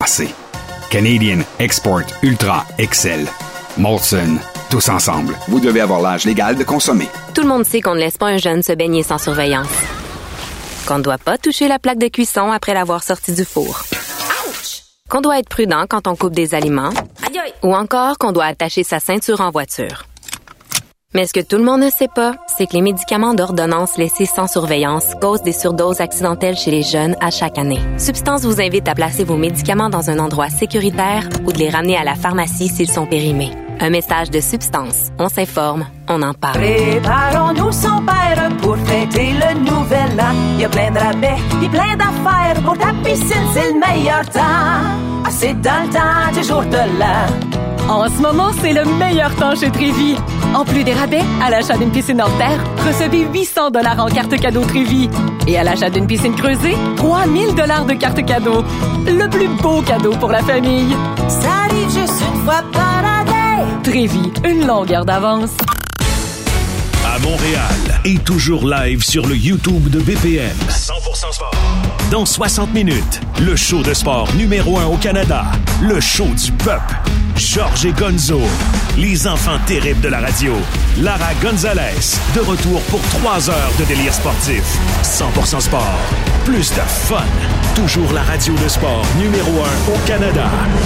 AC. Canadian Export Ultra Excel. Molson. Tous ensemble. Vous devez avoir l'âge légal de consommer. Tout le monde sait qu'on ne laisse pas un jeune se baigner sans surveillance. Qu'on ne doit pas toucher la plaque de cuisson après l'avoir sorti du four. Ouch! Qu'on doit être prudent quand on coupe des aliments. Aïe aïe! Ou encore qu'on doit attacher sa ceinture en voiture. Mais ce que tout le monde ne sait pas, c'est que les médicaments d'ordonnance laissés sans surveillance causent des surdoses accidentelles chez les jeunes à chaque année. Substance vous invite à placer vos médicaments dans un endroit sécuritaire ou de les ramener à la pharmacie s'ils sont périmés. Un message de Substance. On s'informe, on en parle. Préparons-nous sans père pour fêter le nouvel an. Il y a plein de rabais, puis plein d'affaires. Pour ta piscine, c'est le meilleur temps. Ah, c'est dans le temps du jour de l'an. En ce moment, c'est le meilleur temps chez Trévi. En plus des rabais, à l'achat d'une piscine hors terre, recevez 800 $ en carte cadeau Trévi. Et à l'achat d'une piscine creusée, 3000 $ de carte cadeau. Le plus beau cadeau pour la famille. Ça arrive juste une fois par année. Trévi, une longueur d'avance. À Montréal et toujours live sur le YouTube de BPM. 100% sport. Dans 60 minutes, le show de sport numéro 1 au Canada. Le show du peuple. Georges et Gonzo. Les enfants terribles de la radio. Lara Gonzalez. De retour pour 3 heures de délire sportif. 100% sport. Plus de fun. Toujours la radio de sport numéro 1 au Canada.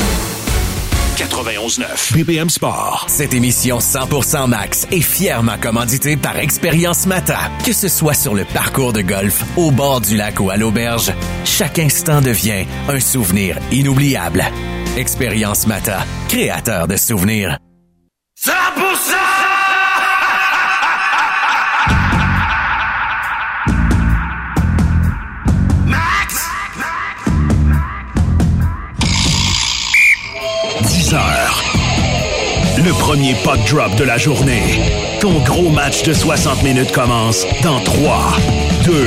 91.9 BPM Sport. Cette émission 100% Max est fièrement commanditée par Expérience Mata. Que ce soit sur le parcours de golf, au bord du lac ou à l'auberge, chaque instant devient un souvenir inoubliable. Expérience Mata, créateur de souvenirs. 100%! Le premier puck drop de la journée. Ton gros match de 60 minutes commence dans 3, 2, 1.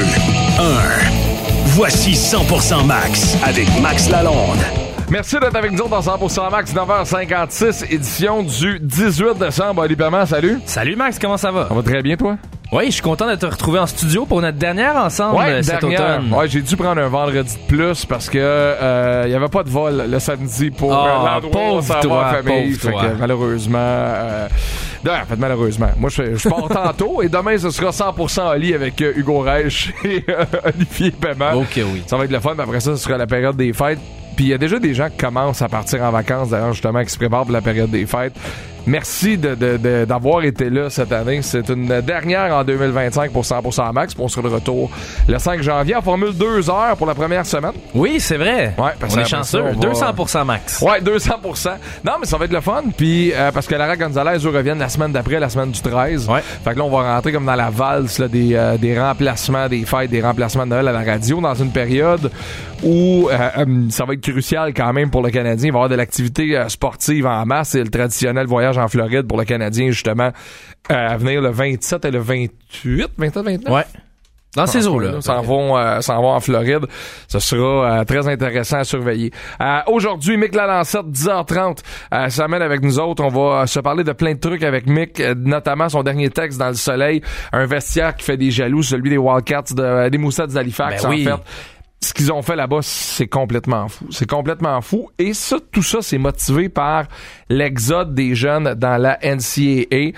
Voici 100% Max avec Max Lalonde. Merci d'être avec nous dans 100% Max, 9h56, édition du 18 décembre. Ali Perman, salut. Salut Max, comment ça va? Ça va très bien, toi? Oui, je suis content de te retrouver en studio pour notre dernière ensemble cet automne. Ouais, j'ai dû prendre un vendredi de plus parce que il y avait pas de vol le samedi pour l'endroit où ça va la famille. Fait que, malheureusement... en fait, malheureusement. Moi, je pars tantôt et demain, ce sera 100% Oli avec Hugo Reich et Olivier Paiement. OK, oui. Ça va être le fun, mais après ça, ce sera la période des fêtes. Puis il y a déjà des gens qui commencent à partir en vacances, d'ailleurs, justement, qui se préparent pour la période des fêtes. Merci d'avoir été là cette année. C'est une dernière en 2025 pour 100% Max. Puis on sera de retour le 5 janvier en formule 2 heures pour la première semaine. Oui, c'est vrai. Ouais, on est chanceux. 200% Max. Ouais, 200%. Non, mais ça va être le fun. Puis parce que Lara Gonzalez, eux reviennent la semaine d'après, la semaine du 13. Ouais. Fait que là, on va rentrer comme dans la valse là, des remplacements des fêtes, des remplacements de Noël à la radio dans une période où ça va être crucial quand même pour le Canadien. Il va y avoir de l'activité sportive en masse. C'est le traditionnel voyage en Floride pour le Canadien, justement, à venir le 27 et le 28, 27, 29? Ouais. Dans ces eaux-là. S'en vont en Floride. Ce sera très intéressant à surveiller. Aujourd'hui, Mick Lalancette, 10h30, s'amène avec nous autres. On va se parler de plein de trucs avec Mick, notamment son dernier texte dans Le Soleil, un vestiaire qui fait des jaloux, celui des Wildcats, des Moussets d'Halifax, en fait. Ce qu'ils ont fait là-bas, c'est complètement fou. C'est complètement fou. Et ça, tout ça, c'est motivé par l'exode des jeunes dans la NCAA.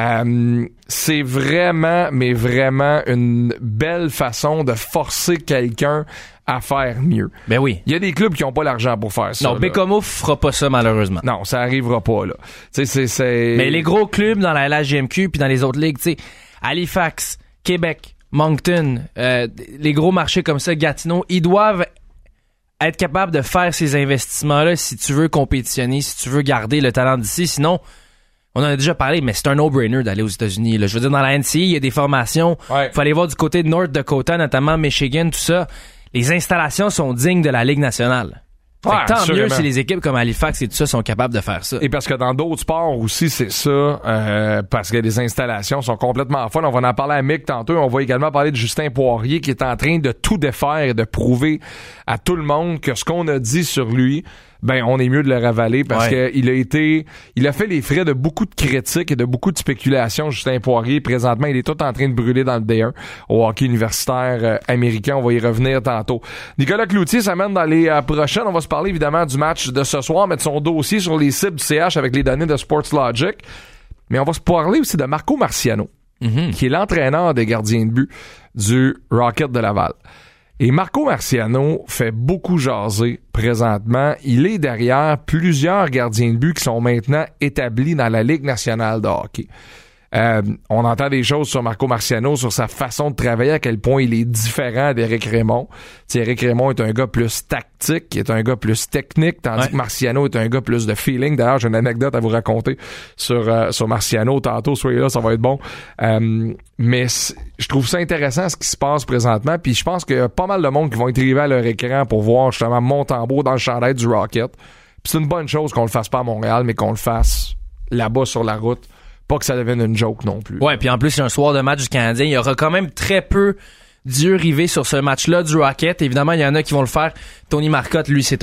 C'est vraiment, mais vraiment une belle façon de forcer quelqu'un à faire mieux. Ben oui. Il y a des clubs qui n'ont pas l'argent pour faire ça. Non, Bécomo fera pas ça, malheureusement. Non, ça arrivera pas, là. Tu sais, c'est... Mais les gros clubs dans la LHJMQ puis dans les autres ligues, tu sais, Halifax, Québec, Moncton, les gros marchés comme ça, Gatineau, ils doivent être capables de faire ces investissements-là si tu veux compétitionner, si tu veux garder le talent d'ici. Sinon, on en a déjà parlé, mais c'est un no-brainer d'aller aux États-Unis. Là. Je veux dire, dans la NCAA, il y a des formations. Il faut aller voir du côté de North Dakota, notamment Michigan, tout ça. Les installations sont dignes de la Ligue nationale. Tant assurément. mieux si les équipes comme Halifax et tout ça sont capables de faire ça. Et parce que dans d'autres sports aussi, c'est ça, parce que les installations sont complètement folles. On va en parler à Mick tantôt. On va également parler de Justin Poirier qui est en train de tout défaire et de prouver à tout le monde que ce qu'on a dit sur lui ben on est mieux de le ravaler parce que il a fait les frais de beaucoup de critiques et de beaucoup de spéculations. Justin Poirier, présentement, il est tout en train de brûler dans le D1 au hockey universitaire américain. On va y revenir tantôt. Nicolas Cloutier s'amène dans les prochaines. On va se parler évidemment du match de ce soir, mettre son dossier sur les cibles du CH avec les données de Sportslogic. Mais on va se parler aussi de Marco Marciano, qui est l'entraîneur des gardiens de but du Rocket de Laval. Et Marco Marciano fait beaucoup jaser présentement. Il est derrière plusieurs gardiens de but qui sont maintenant établis dans la Ligue nationale de hockey. On entend des choses sur Marco Marciano, sur sa façon de travailler, à quel point il est différent d'Éric Raymond. Éric Raymond est un gars plus tactique, il est un gars plus technique, tandis que Marciano est un gars plus de feeling. D'ailleurs, j'ai une anecdote à vous raconter sur Marciano tantôt, soyez là, ça va être bon. Mais je trouve ça intéressant ce qui se passe présentement, puis je pense qu'il y a pas mal de monde qui vont être arrivés à leur écran pour voir justement Montembeault dans le chandail du Rocket. Puis c'est une bonne chose qu'on le fasse pas à Montréal, mais qu'on le fasse là-bas sur la route. Pas que ça devienne une joke non plus. Ouais, puis en plus, il y a un soir de match du Canadien. Il y aura quand même très peu d'yeux rivés sur ce match-là du Rocket. Évidemment, il y en a qui vont le faire. Tony Marcotte, lui, c'est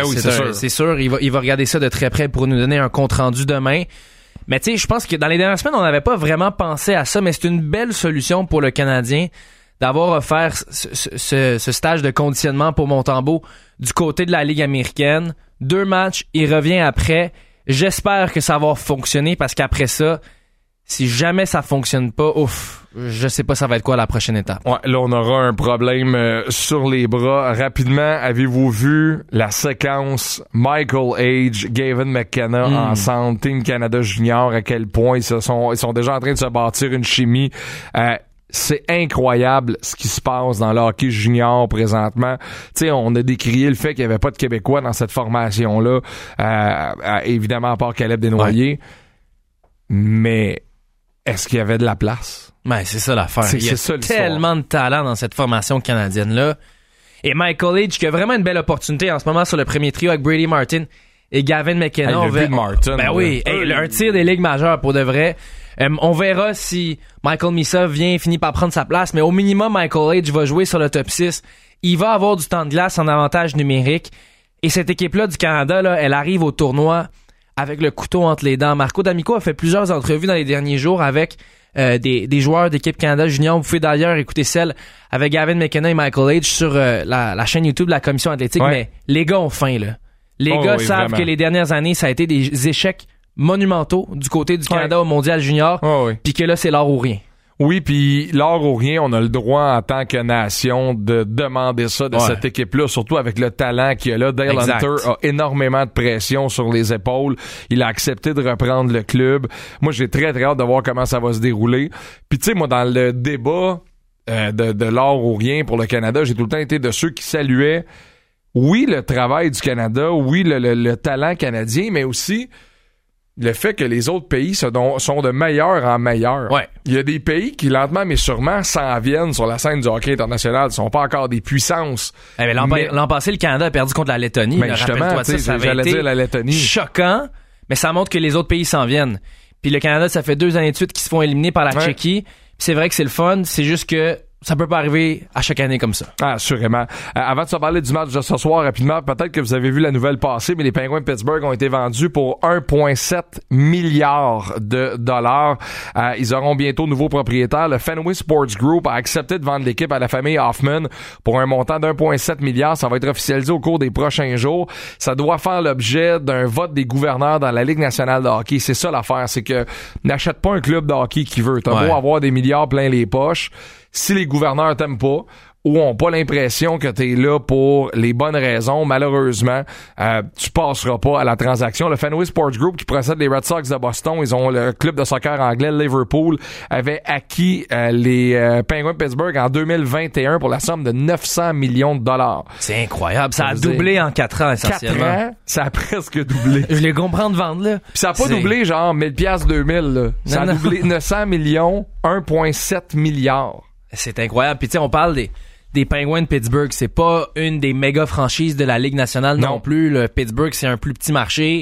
sûr. Il va regarder ça de très près pour nous donner un compte-rendu demain. Mais tu sais, je pense que dans les dernières semaines, on n'avait pas vraiment pensé à ça, mais c'est une belle solution pour le Canadien d'avoir offert ce stage de conditionnement pour Montembeault du côté de la Ligue américaine. 2 matchs, il revient après. J'espère que ça va fonctionner parce qu'après ça, si jamais ça fonctionne pas, je sais pas ça va être quoi la prochaine étape. Ouais, là on aura un problème sur les bras. Rapidement, avez-vous vu la séquence Michael Age, Gavin McKenna ensemble, Team Canada Junior, à quel point ils sont déjà en train de se bâtir une chimie. C'est incroyable ce qui se passe dans le hockey junior présentement. Tu sais, on a décrié le fait qu'il n'y avait pas de Québécois dans cette formation-là, évidemment à part Caleb Desnoyers. Ouais. Mais est-ce qu'il y avait de la place? Ben, c'est ça l'affaire. Il y a tellement de talent dans cette formation canadienne-là. Et Michael Age qui a vraiment une belle opportunité en ce moment sur le premier trio avec Brady Martin et Gavin McKenna. Martin. Ben oui, un tir des ligues majeures pour de vrai. On verra si Michael Misa finit par prendre sa place, mais au minimum, Michael Age va jouer sur le top 6. Il va avoir du temps de glace en avantage numérique. Et cette équipe-là du Canada, là, elle arrive au tournoi avec le couteau entre les dents. Marco D'Amico a fait plusieurs entrevues dans les derniers jours avec des joueurs d'équipe Canada Junior. Vous pouvez d'ailleurs écouter celle avec Gavin McKenna et Michael Age sur la chaîne YouTube de la Commission athlétique. Ouais. Mais les gars ont faim, là. Les gars savent vraiment que les dernières années, ça a été des échecs monumentaux du côté du Canada au Mondial Junior, puis que là, c'est l'or ou rien. Oui, puis l'or ou rien, on a le droit en tant que nation de demander ça de cette équipe-là, surtout avec le talent qu'il y a là. Dale Hunter a énormément de pression sur les épaules. Il a accepté de reprendre le club. Moi, j'ai très, très hâte de voir comment ça va se dérouler. Puis tu sais, moi, dans le débat de l'or ou rien pour le Canada, j'ai tout le temps été de ceux qui saluaient, oui, le travail du Canada, oui, le talent canadien, mais aussi le fait que les autres pays sont de meilleur en meilleur. Ouais. Il y a des pays qui, lentement mais sûrement, s'en viennent sur la scène du hockey international. Ils sont pas encore des puissances. L'an passé, le Canada a perdu contre la Lettonie. Mais justement, ça avait été la Lettonie. Choquant, mais ça montre que les autres pays s'en viennent. Puis le Canada, ça fait 2 années de suite qu'ils se font éliminer par la Tchéquie. Puis c'est vrai que c'est le fun, c'est juste que ça peut pas arriver à chaque année comme ça. Ah, assurément. Avant de se parler du match de ce soir, rapidement, peut-être que vous avez vu la nouvelle passer, mais les Penguins de Pittsburgh ont été vendus pour 1,7 milliard de dollars. Ils auront bientôt nouveau propriétaire. Le Fenway Sports Group a accepté de vendre l'équipe à la famille Hoffman pour un montant d'1,7 milliard. Ça va être officialisé au cours des prochains jours. Ça doit faire l'objet d'un vote des gouverneurs dans la Ligue nationale de hockey. C'est ça l'affaire, c'est que n'achète pas un club de hockey qui veut. T'as beau avoir des milliards plein les poches. Si les gouverneurs t'aiment pas ou ont pas l'impression que t'es là pour les bonnes raisons, malheureusement, tu passeras pas à la transaction. Le Fenway Sports Group qui procède les Red Sox de Boston, ils ont le club de soccer anglais Liverpool, avait acquis les Penguins de Pittsburgh en 2021 pour la somme de 900 millions de dollars. C'est incroyable. Ça a doublé en 4 ans, essentiellement. 4 ans, ça a presque doublé. Je les comprends de vendre, là. Puis ça a pas doublé, genre 1000 piastres 2000, là. Ça a doublé 900 millions, 1,7 milliard. C'est incroyable. Puis tu sais, on parle des Penguins de Pittsburgh. C'est pas une des méga franchises de la Ligue nationale non plus. Le Pittsburgh, c'est un plus petit marché.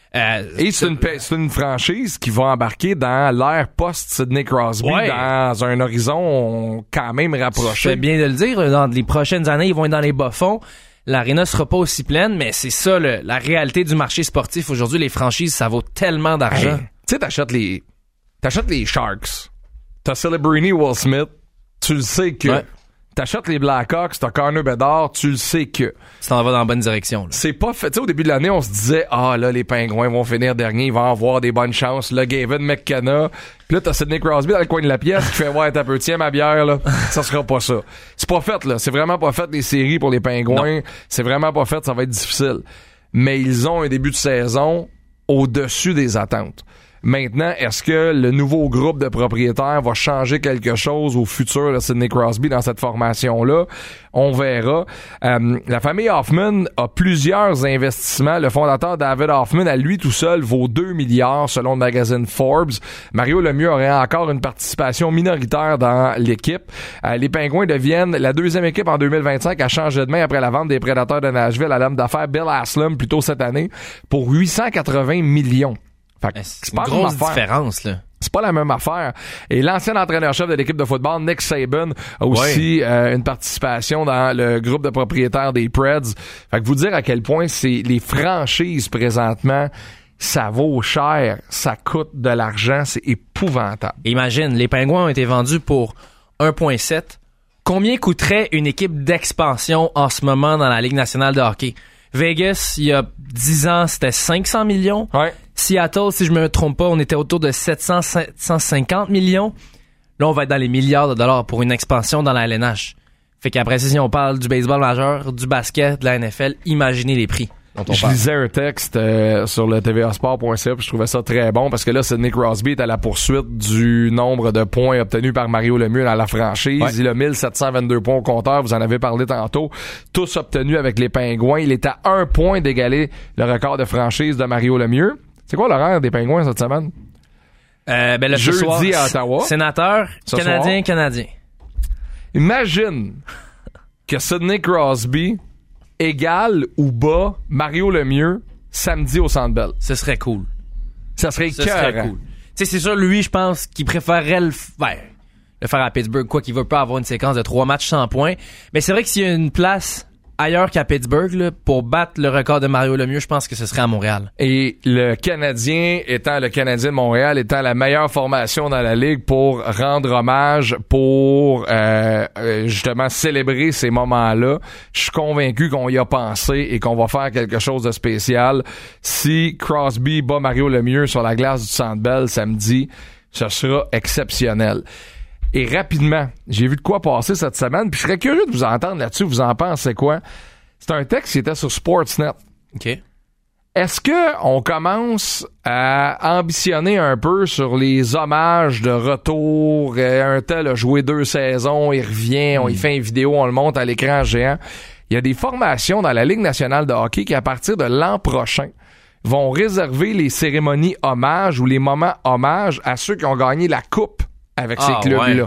Et c'est une franchise qui va embarquer dans l'ère post-Sidney Crosby dans un horizon quand même rapproché. C'est bien de le dire. Dans les prochaines années, ils vont être dans les bas-fonds. l'aréna sera pas aussi pleine, mais c'est ça la réalité du marché sportif aujourd'hui. Les franchises, ça vaut tellement d'argent. Hey, tu sais, t'achètes les Sharks, t'as Celebrini, Will Smith, tu le sais que. Ouais. T'achètes les Blackhawks, t'as Connor Bedard, tu le sais que. Tu t'en vas dans la bonne direction. Là. C'est pas fait. Tu sais, au début de l'année, on se disait, là, les Pingouins vont finir dernier, ils vont avoir des bonnes chances. Là, Gavin McKenna. Puis là, t'as Sidney Crosby dans le coin de la pièce qui fait, ouais, t'as peu, tiens ma bière, là. Ça sera pas ça. C'est pas fait, là. C'est vraiment pas fait, les séries pour les Pingouins. Non. C'est vraiment pas fait, ça va être difficile. Mais ils ont un début de saison au-dessus des attentes. Maintenant, est-ce que le nouveau groupe de propriétaires va changer quelque chose au futur de Sidney Crosby dans cette formation-là? On verra. La famille Hoffman a plusieurs investissements. Le fondateur David Hoffman, à lui tout seul, vaut 2 milliards selon le magazine Forbes. Mario Lemieux aurait encore une participation minoritaire dans l'équipe. Les Pingouins deviennent la deuxième équipe en 2025 à changer de main après la vente des Prédateurs de Nashville à l'homme d'affaires Bill Haslam plus tôt cette année pour 880 millions. Fait que c'est pas une grosse différence, là. C'est pas la même affaire. Et l'ancien entraîneur-chef de l'équipe de football, Nick Saban, a aussi une participation dans le groupe de propriétaires des Preds. Fait que vous dire à quel point c'est les franchises présentement, ça vaut cher, ça coûte de l'argent, c'est épouvantable. Imagine, les Pingouins ont été vendus pour 1,7. Combien coûterait une équipe d'expansion en ce moment dans la Ligue nationale de hockey? Vegas, il y a 10 ans, c'était 500 millions. Ouais. Seattle, si je me trompe pas, on était autour de 750 millions. Là, on va être dans les milliards de dollars pour une expansion dans la LNH. Fait qu'après, si on parle du baseball majeur, du basket, de la NFL, imaginez les prix. Je lisais un texte sur le tvasport.ca puis je trouvais ça très bon parce que là, Sidney Crosby est à la poursuite du nombre de points obtenus par Mario Lemieux dans la franchise. Ouais. Il a 1722 points au compteur, vous en avez parlé tantôt. Tous obtenus avec les Pingouins. Il est à 1 point d'égaler le record de franchise de Mario Lemieux. C'est quoi l'horaire des Pingouins cette semaine? Le jeudi soir, à Ottawa. Sénateur, Canadien. Imagine que Sidney Crosby égale ou bat Mario Lemieux samedi au Centre Bell. Ce serait cool. Ça serait cool. Tu sais, c'est sûr, lui, je pense qu'il préférerait le faire à Pittsburgh, quoi qu'il veut pas avoir une séquence de 3 matchs sans points. Mais c'est vrai que s'il y a une place ailleurs qu'à Pittsburgh, là, pour battre le record de Mario Lemieux, je pense que ce serait à Montréal. Et le Canadien de Montréal étant la meilleure formation dans la Ligue pour rendre hommage, pour justement célébrer ces moments-là, je suis convaincu qu'on y a pensé et qu'on va faire quelque chose de spécial. Si Crosby bat Mario Lemieux sur la glace du Centre Bell samedi, ce sera exceptionnel. Et rapidement, j'ai vu de quoi passer cette semaine, puis je serais curieux de vous entendre là-dessus. Vous en pensez quoi? C'est un texte qui était sur Sportsnet. OK. Est-ce que on commence à ambitionner un peu sur les hommages de retour? Un tel a joué 2 saisons, il revient, on y fait une vidéo, on le monte à l'écran géant. Il y a des formations dans la Ligue nationale de hockey qui, à partir de l'an prochain, vont réserver les cérémonies hommages ou les moments hommages à ceux qui ont gagné la coupe avec ces clubs-là. Ouais.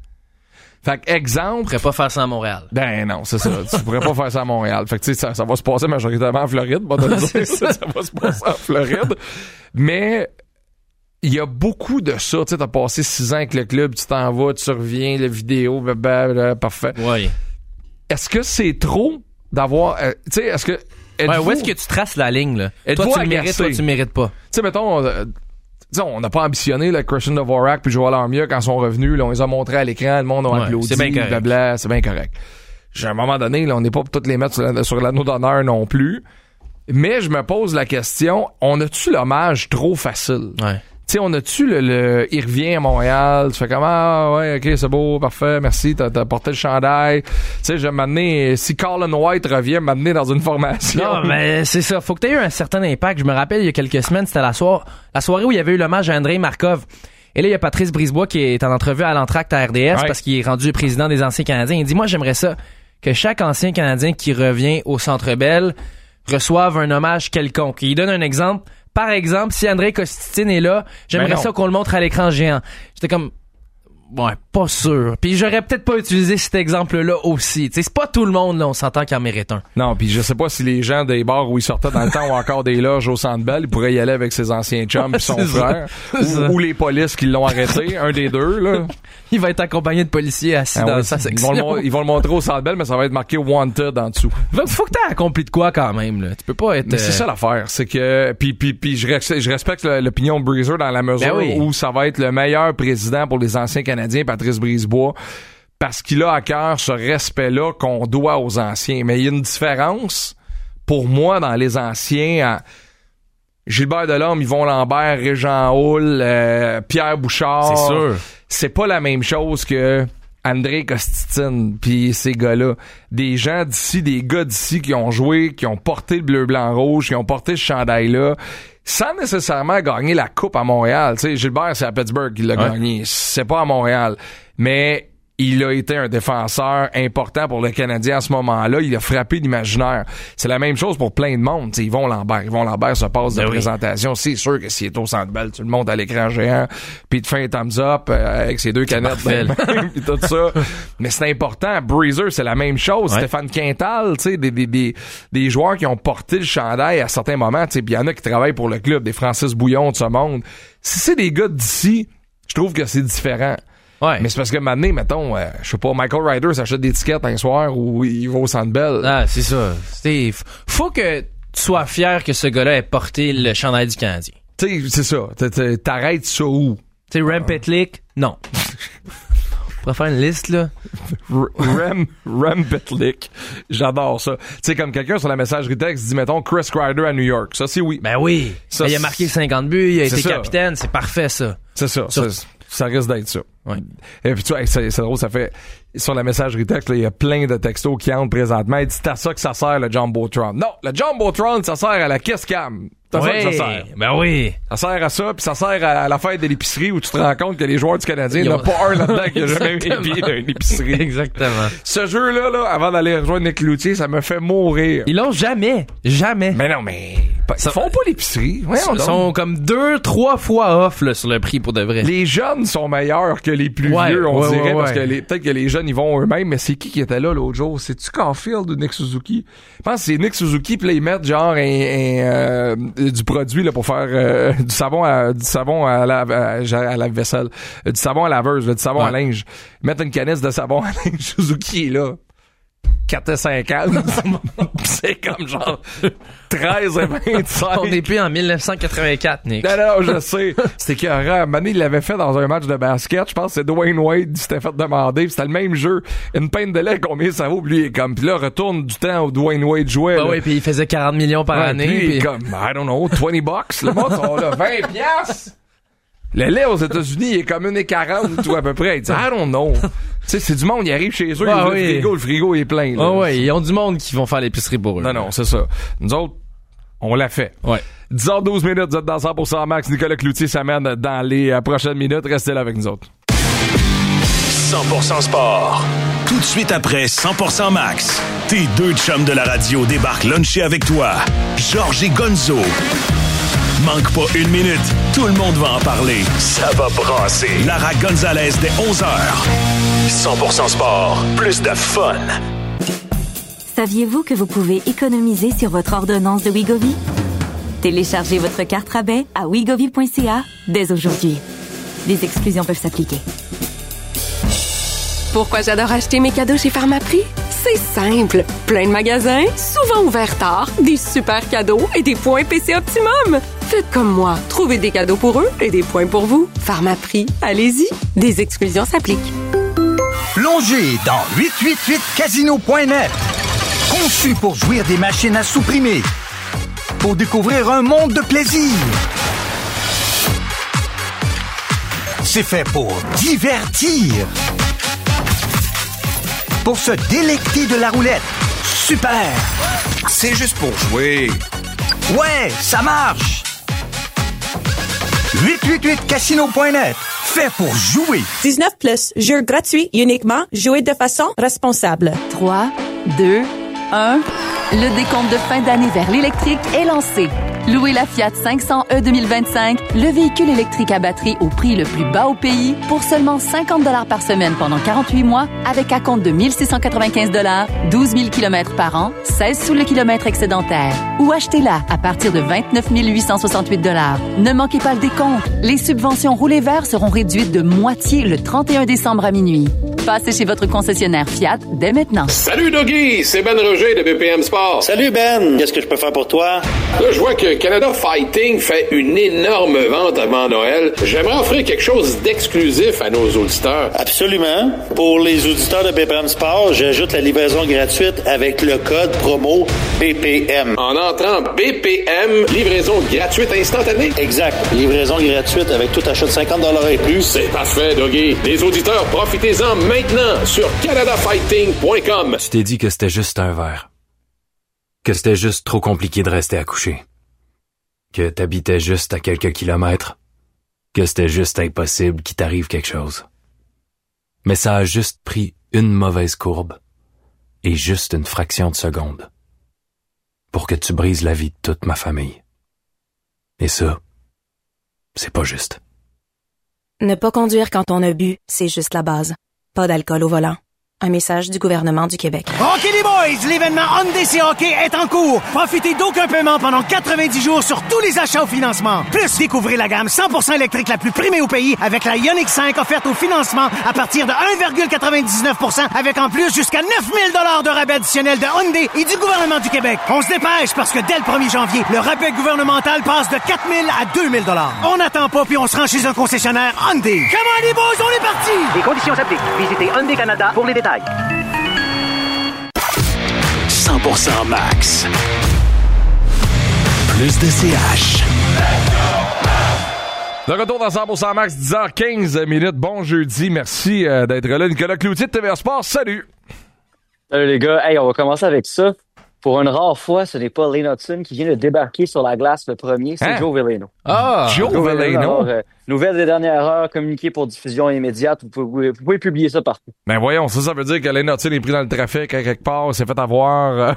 Fait que, exemple... Tu pourrais pas faire ça à Montréal. Ben non, c'est ça. Tu pourrais pas faire ça à Montréal. Fait que, tu sais, ça va se passer majoritairement en Floride. Bon, ça va se passer en Floride. Mais il y a beaucoup de ça. Tu sais, t'as passé 6 ans avec le club, tu t'en vas, tu reviens, la vidéo, parfait. Oui. Est-ce que c'est trop d'avoir... tu sais, est-ce que... Où est-ce que tu traces la ligne, là? Toi, tu le mérites, toi, tu le mérites pas. Tu sais, mettons... on n'a pas ambitionné là, Christian Dvorak puis Joel Armia quand ils sont revenus. Là, on les a montrés à l'écran, le monde a applaudi, c'est bien correct. Blabla, c'est bien correct. À un moment donné, là, on n'est pas pour toutes les mettre sur l'anneau d'honneur non plus. Mais je me pose la question, on a-tu l'hommage trop facile? Ouais. Tu sais, on a-tu il revient à Montréal, tu fais comme, ok, c'est beau, parfait, merci, t'as porté le chandail. Tu sais, je vais m'amener, si Colin White revient, m'amener dans une formation. Non, mais c'est ça, faut que t'aies eu un certain impact. Je me rappelle, il y a quelques semaines, c'était la soirée où il y avait eu l'hommage à Andrei Markov. Et là, il y a Patrice Brisebois qui est en entrevue à l'entracte à RDS parce qu'il est rendu président des anciens Canadiens. Il dit, moi, j'aimerais ça que chaque ancien Canadien qui revient au Centre Bell reçoive un hommage quelconque. Et il donne un exemple. Par exemple, si Andrei Kostitine est là, j'aimerais ça qu'on le montre à l'écran géant. J'étais comme, ouais, pas sûr. Puis j'aurais peut-être pas utilisé cet exemple-là aussi. Tu sais, c'est pas tout le monde, là, on s'entend qu'il en mérite un. Non, puis je sais pas si les gens des bars où ils sortaient dans le temps ont encore des loges au Centre Bell, ils pourraient y aller avec ses anciens chums pis son frère. Ou les polices qui l'ont arrêté, un des deux, là. Il va être accompagné de policiers assis dans sa section. Ils vont le montrer au Centre Bell, mais ça va être marqué Wanted en dessous. Faut que t'aies accompli de quoi quand même, là. Tu peux pas être... Mais c'est ça l'affaire, c'est que... Puis je respecte l'opinion de Breezer dans la mesure où ça va être le meilleur président pour les anciens Canadiens, Patrice Brisebois, parce qu'il a à cœur ce respect-là qu'on doit aux anciens. Mais il y a une différence, pour moi, dans les anciens... Gilbert Delorme, Yvon Lambert, Régent Houle, Pierre Bouchard. C'est sûr. C'est pas la même chose que André Costitine puis ces gars-là. Des gens d'ici, des gars d'ici qui ont joué, qui ont porté le bleu, blanc, rouge, qui ont porté ce chandail-là, sans nécessairement gagner la coupe à Montréal. Tu sais, Gilbert, c'est à Pittsburgh qu'il l'a gagné. C'est pas à Montréal. Mais il a été un défenseur important pour le Canadien à ce moment-là. Il a frappé l'imaginaire. C'est la même chose pour plein de monde. T'sais, Yvon Lambert se passe de présentation. C'est sûr que s'il est au Centre Bell, tu le montes à l'écran géant, puis il te fait un thumbs up avec ses deux canettes puis tout ça. Mais c'est important. Breezer, c'est la même chose. Ouais. Stéphane Quintal, tu sais, des joueurs qui ont porté le chandail à certains moments. Tu sais, il y en a qui travaillent pour le club, des Francis Bouillon de ce monde. Si c'est des gars d'ici, je trouve que c'est différent. Ouais. Mais c'est parce que maintenant, mettons, je sais pas, Michael Ryder s'achète des tickets un soir où il va au Centre Bell. Ah, c'est ça. Faut que tu sois fier que ce gars-là ait porté le chandail du Canadien. Tu sais, c'est ça. T'arrêtes ça où? Tu sais, Rem Pitlick? Non. On pourrait faire une liste, là. Rem Pitlick. J'adore ça. Tu sais, comme quelqu'un sur la messagerie texte dit, mettons, Chris Kreider à New York. Ça, c'est oui. Ben oui. Ça, il a marqué 50 buts, il a été capitaine. C'est parfait, ça. C'est ça. Ça risque d'être ça. Ouais. Et puis tu vois, c'est drôle, ça fait sur la messagerie texte, il y a plein de textos qui entrent présentement. Il dit, c'est à ça que ça sert le Jumbotron. Non, le Jumbotron, ça sert à la kiss cam. C'est à ça que ça sert. Ben oui. Ça sert à ça, puis ça sert à la fête de l'épicerie où tu te rends compte que les joueurs du Canadien, il n'y en a pas un là-dedans qui a jamais mis les pieds dans une épicerie. Exactement. Ce jeu-là, avant d'aller rejoindre Nick Cloutier, ça me fait mourir. Ils l'ont jamais. Mais non, mais ils font pas l'épicerie. Ils sont comme 2-3 fois off là, sur le prix pour de vrai. Les jeunes sont meilleurs que les plus vieux, on dirait, parce que peut-être que les jeunes ils vont eux-mêmes, mais c'est qui était là l'autre jour? C'est-tu Caulfield ou Nick Suzuki? Je pense que c'est Nick Suzuki, puis là ils mettent genre du produit là pour faire du savon à la vaisselle, du savon à laveuse, du savon à linge. Ils mettent une canisse de savon à linge. Suzuki est là. 4,50. C'est comme genre 13,25. On est plus en 1984, Nick. Non, je sais. C'était écœurant. Mané, il l'avait fait dans un match de basket. Je pense que c'est Dwayne Wade qui s'était fait demander. C'était le même jeu. Une pinte de lait, combien ça vaut? Puis lui, il est comme, puis là, retourne du temps où Dwayne Wade jouait. Ah oui, puis il faisait 40 millions par année. Puis il est comme, I don't know, $20. Le monde sont là, 20 piastres. Le lait aux États-Unis, il est comme 1,40 ou à peu près. Il dit, I don't know. Tu sais, c'est du monde, ils arrivent chez eux, le frigo est plein. Ah ouais, ils ont du monde qui vont faire l'épicerie pour eux. Non, c'est ça. Nous autres, on l'a fait. Ouais. 10h12 minutes, vous êtes dans 100% Max. Nicolas Cloutier s'amène dans les prochaines minutes. Restez là avec nous autres. 100% Sport. Tout de suite après 100% Max, tes deux chums de la radio débarquent luncher avec toi. Georges et Gonzo. Manque pas une minute, tout le monde va en parler. Ça va brasser. Lara Gonzalez dès 11h. 100% Sport, plus de fun. Saviez-vous que vous pouvez économiser sur votre ordonnance de Wegovy? Téléchargez votre carte rabais à wegovy.ca dès aujourd'hui. Des exclusions peuvent s'appliquer. Pourquoi j'adore acheter mes cadeaux chez Pharmaprix? C'est simple. Plein de magasins, souvent ouverts tard, des super cadeaux et des points PC Optimum. Faites comme moi. Trouvez des cadeaux pour eux et des points pour vous. Pharmaprix, allez-y. Des exclusions s'appliquent. Plongez dans 888casino.net. Conçu pour jouir des machines à supprimer. Pour découvrir un monde de plaisir. C'est fait pour divertir. Pour se délecter de la roulette. Super! C'est juste pour jouer. Ouais, ça marche! 888casino.net. Fait pour jouer. 19+, jeu gratuit uniquement, jouer de façon responsable. 3, 2, 1. Le décompte de fin d'année vers l'électrique est lancé. Louez la Fiat 500e 2025, le véhicule électrique à batterie au prix le plus bas au pays, pour seulement 50 $ par semaine pendant 48 mois, avec acompte de 1 695 $, 12 000 km par an, 16 sous le kilomètre excédentaire. Ou achetez-la à partir de 29 868 $. Ne manquez pas le décompte. Les subventions roulées vert seront réduites de moitié le 31 décembre à minuit. Passez chez votre concessionnaire Fiat dès maintenant. Salut Doggy, c'est Ben Roger de BPM Sport. Salut Ben, qu'est-ce que je peux faire pour toi? Là, je vois que Canada Fighting fait une énorme vente avant Noël. J'aimerais offrir quelque chose d'exclusif à nos auditeurs. Absolument. Pour les auditeurs de BPM Sport, j'ajoute la livraison gratuite avec le code promo BPM. En entrant BPM, livraison gratuite instantanée? Exact. Livraison gratuite avec tout achat de 50 $ et plus. C'est parfait, Doggy. Les auditeurs, profitez-en maintenant sur canadafighting.com. Tu t'es dit que c'était juste un verre. Que c'était juste trop compliqué de rester accouché. Que t'habitais juste à quelques kilomètres. Que c'était juste impossible qu'il t'arrive quelque chose. Mais ça a juste pris une mauvaise courbe et juste une fraction de seconde pour que tu brises la vie de toute ma famille. Et ça, c'est pas juste. Ne pas conduire quand on a bu, c'est juste la base. Pas d'alcool au volant. Un message du gouvernement du Québec. OK les boys, l'événement Hyundai C Hockey est en cours. Profitez d'aucun paiement pendant 90 jours sur tous les achats au financement. Plus, découvrez la gamme 100% électrique la plus primée au pays avec la Ioniq 5 offerte au financement à partir de 1,99% avec en plus jusqu'à 9 000 $ de rabais additionnel de Hyundai et du gouvernement du Québec. On se dépêche parce que dès le 1er janvier, le rabais gouvernemental passe de 4 000 à 2 000 $. On n'attend pas puis on se rend chez un concessionnaire Hyundai. Come on les boys, on est parti! Les conditions s'appliquent. Visitez Hyundai Canada pour les détails. 100% max. Plus de CH. De retour dans 100% max, 10h15 minutes. Bon jeudi. Merci d'être là. Nicolas Cloutier de TVA Sport. Salut. Salut les gars. Hey, on va commencer avec ça. Pour une rare fois, ce n'est pas Lane Hutson qui vient de débarquer sur la glace le premier, c'est Joe Veleno. Ah, Joe Veleno. Nouvelle des dernières heures, communiquée pour diffusion immédiate. Vous pouvez publier ça partout. Ben voyons, ça veut dire que Lane Hutson est pris dans le trafic à quelque part, s'est fait avoir.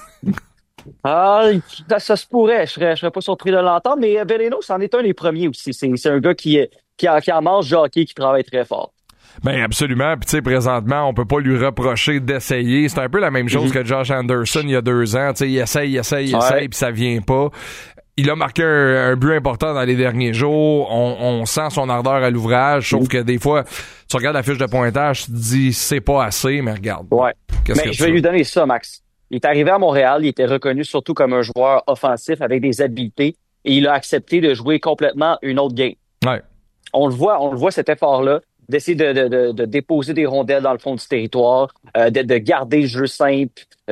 Ça se pourrait. Je serais pas surpris de l'entendre, mais Veleno, c'en est un des premiers aussi. C'est un gars qui en mange hockey, qui travaille très fort. Ben absolument, puis tu sais présentement, on peut pas lui reprocher d'essayer, c'est un peu la même chose que Josh Anderson il y a 2 ans, tu sais il essaye puis ça vient pas. Il a marqué un but important dans les derniers jours, on sent son ardeur à l'ouvrage, sauf que des fois tu regardes la fiche de pointage, tu te dis c'est pas assez, mais regarde. Ouais. Mais je vais lui donner ça, Max. Il est arrivé à Montréal, il était reconnu surtout comme un joueur offensif avec des habiletés et il a accepté de jouer complètement une autre game. Ouais. On le voit cet effort-là, d'essayer de déposer des rondelles dans le fond du territoire, de garder le jeu simple,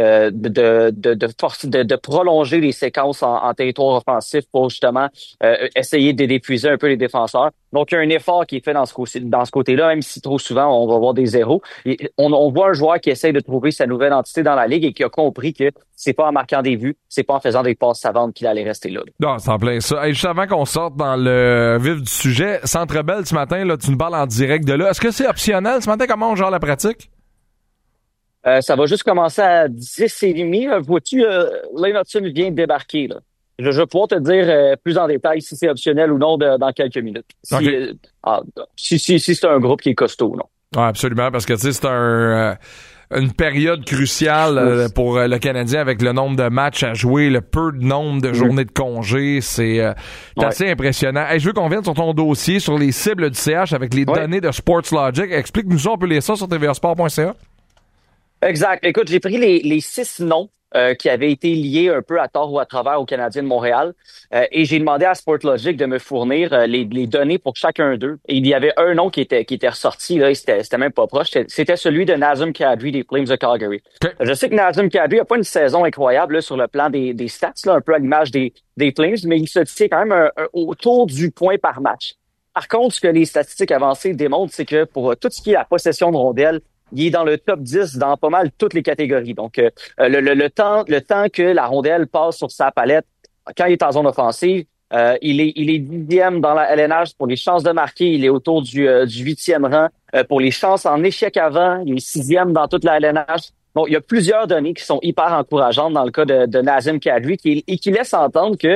de prolonger les séquences en territoire offensif pour justement essayer d'épuiser un peu les défenseurs. Donc, il y a un effort qui est fait dans ce côté-là, même si trop souvent, on va voir des zéros. Et on voit un joueur qui essaie de trouver sa nouvelle entité dans la Ligue et qui a compris que c'est pas en marquant des buts, c'est pas en faisant des passes savantes qu'il allait rester là. Non, c'est en plein ça. Hey, juste avant qu'on sorte dans le vif du sujet, Centre Bell ce matin, là, tu nous parles en direct de là. Est-ce que c'est optionnel ce matin? Comment on gère la pratique? Ça va juste commencer à 10h30. Vois-tu, Lane Hutson vient de débarquer, là. Je vais pouvoir te dire plus en détail si c'est optionnel ou non dans quelques minutes. Si c'est un groupe qui est costaud, non. Ouais, absolument, parce que tu sais, c'est une période cruciale pour le Canadien avec le nombre de matchs à jouer, le peu de nombre de journées de congé. C'est assez impressionnant. Hey, je veux qu'on vienne sur ton dossier, sur les cibles du CH avec les données de Sportslogic. Explique-nous ça, on peut lire ça sur tvasport.ca. Exact. Écoute, j'ai pris les 6 noms qui avaient été liés un peu à tort ou à travers aux Canadiens de Montréal et j'ai demandé à Sportlogic de me fournir les données pour chacun d'eux. Et il y avait un nom qui était ressorti, là, c'était même pas proche, c'était celui de Nazem Kadri des Flames de Calgary. Okay. Je sais que Nazem Kadri a pas une saison incroyable là, sur le plan des stats, là, un peu à l'image des Flames, mais il se tient quand même autour du point par match. Par contre, ce que les statistiques avancées démontrent, c'est que pour tout ce qui est la possession de rondelles, il est dans le top 10 dans pas mal toutes les catégories. Donc, le temps que la rondelle passe sur sa palette, quand il est en zone offensive, il est 10e dans la LNH pour les chances de marquer. Il est autour du 8e rang. Pour les chances en échec avant, il est 6e dans toute la LNH. Donc, il y a plusieurs données qui sont hyper encourageantes dans le cas de Nazem Kadri et qui laissent entendre que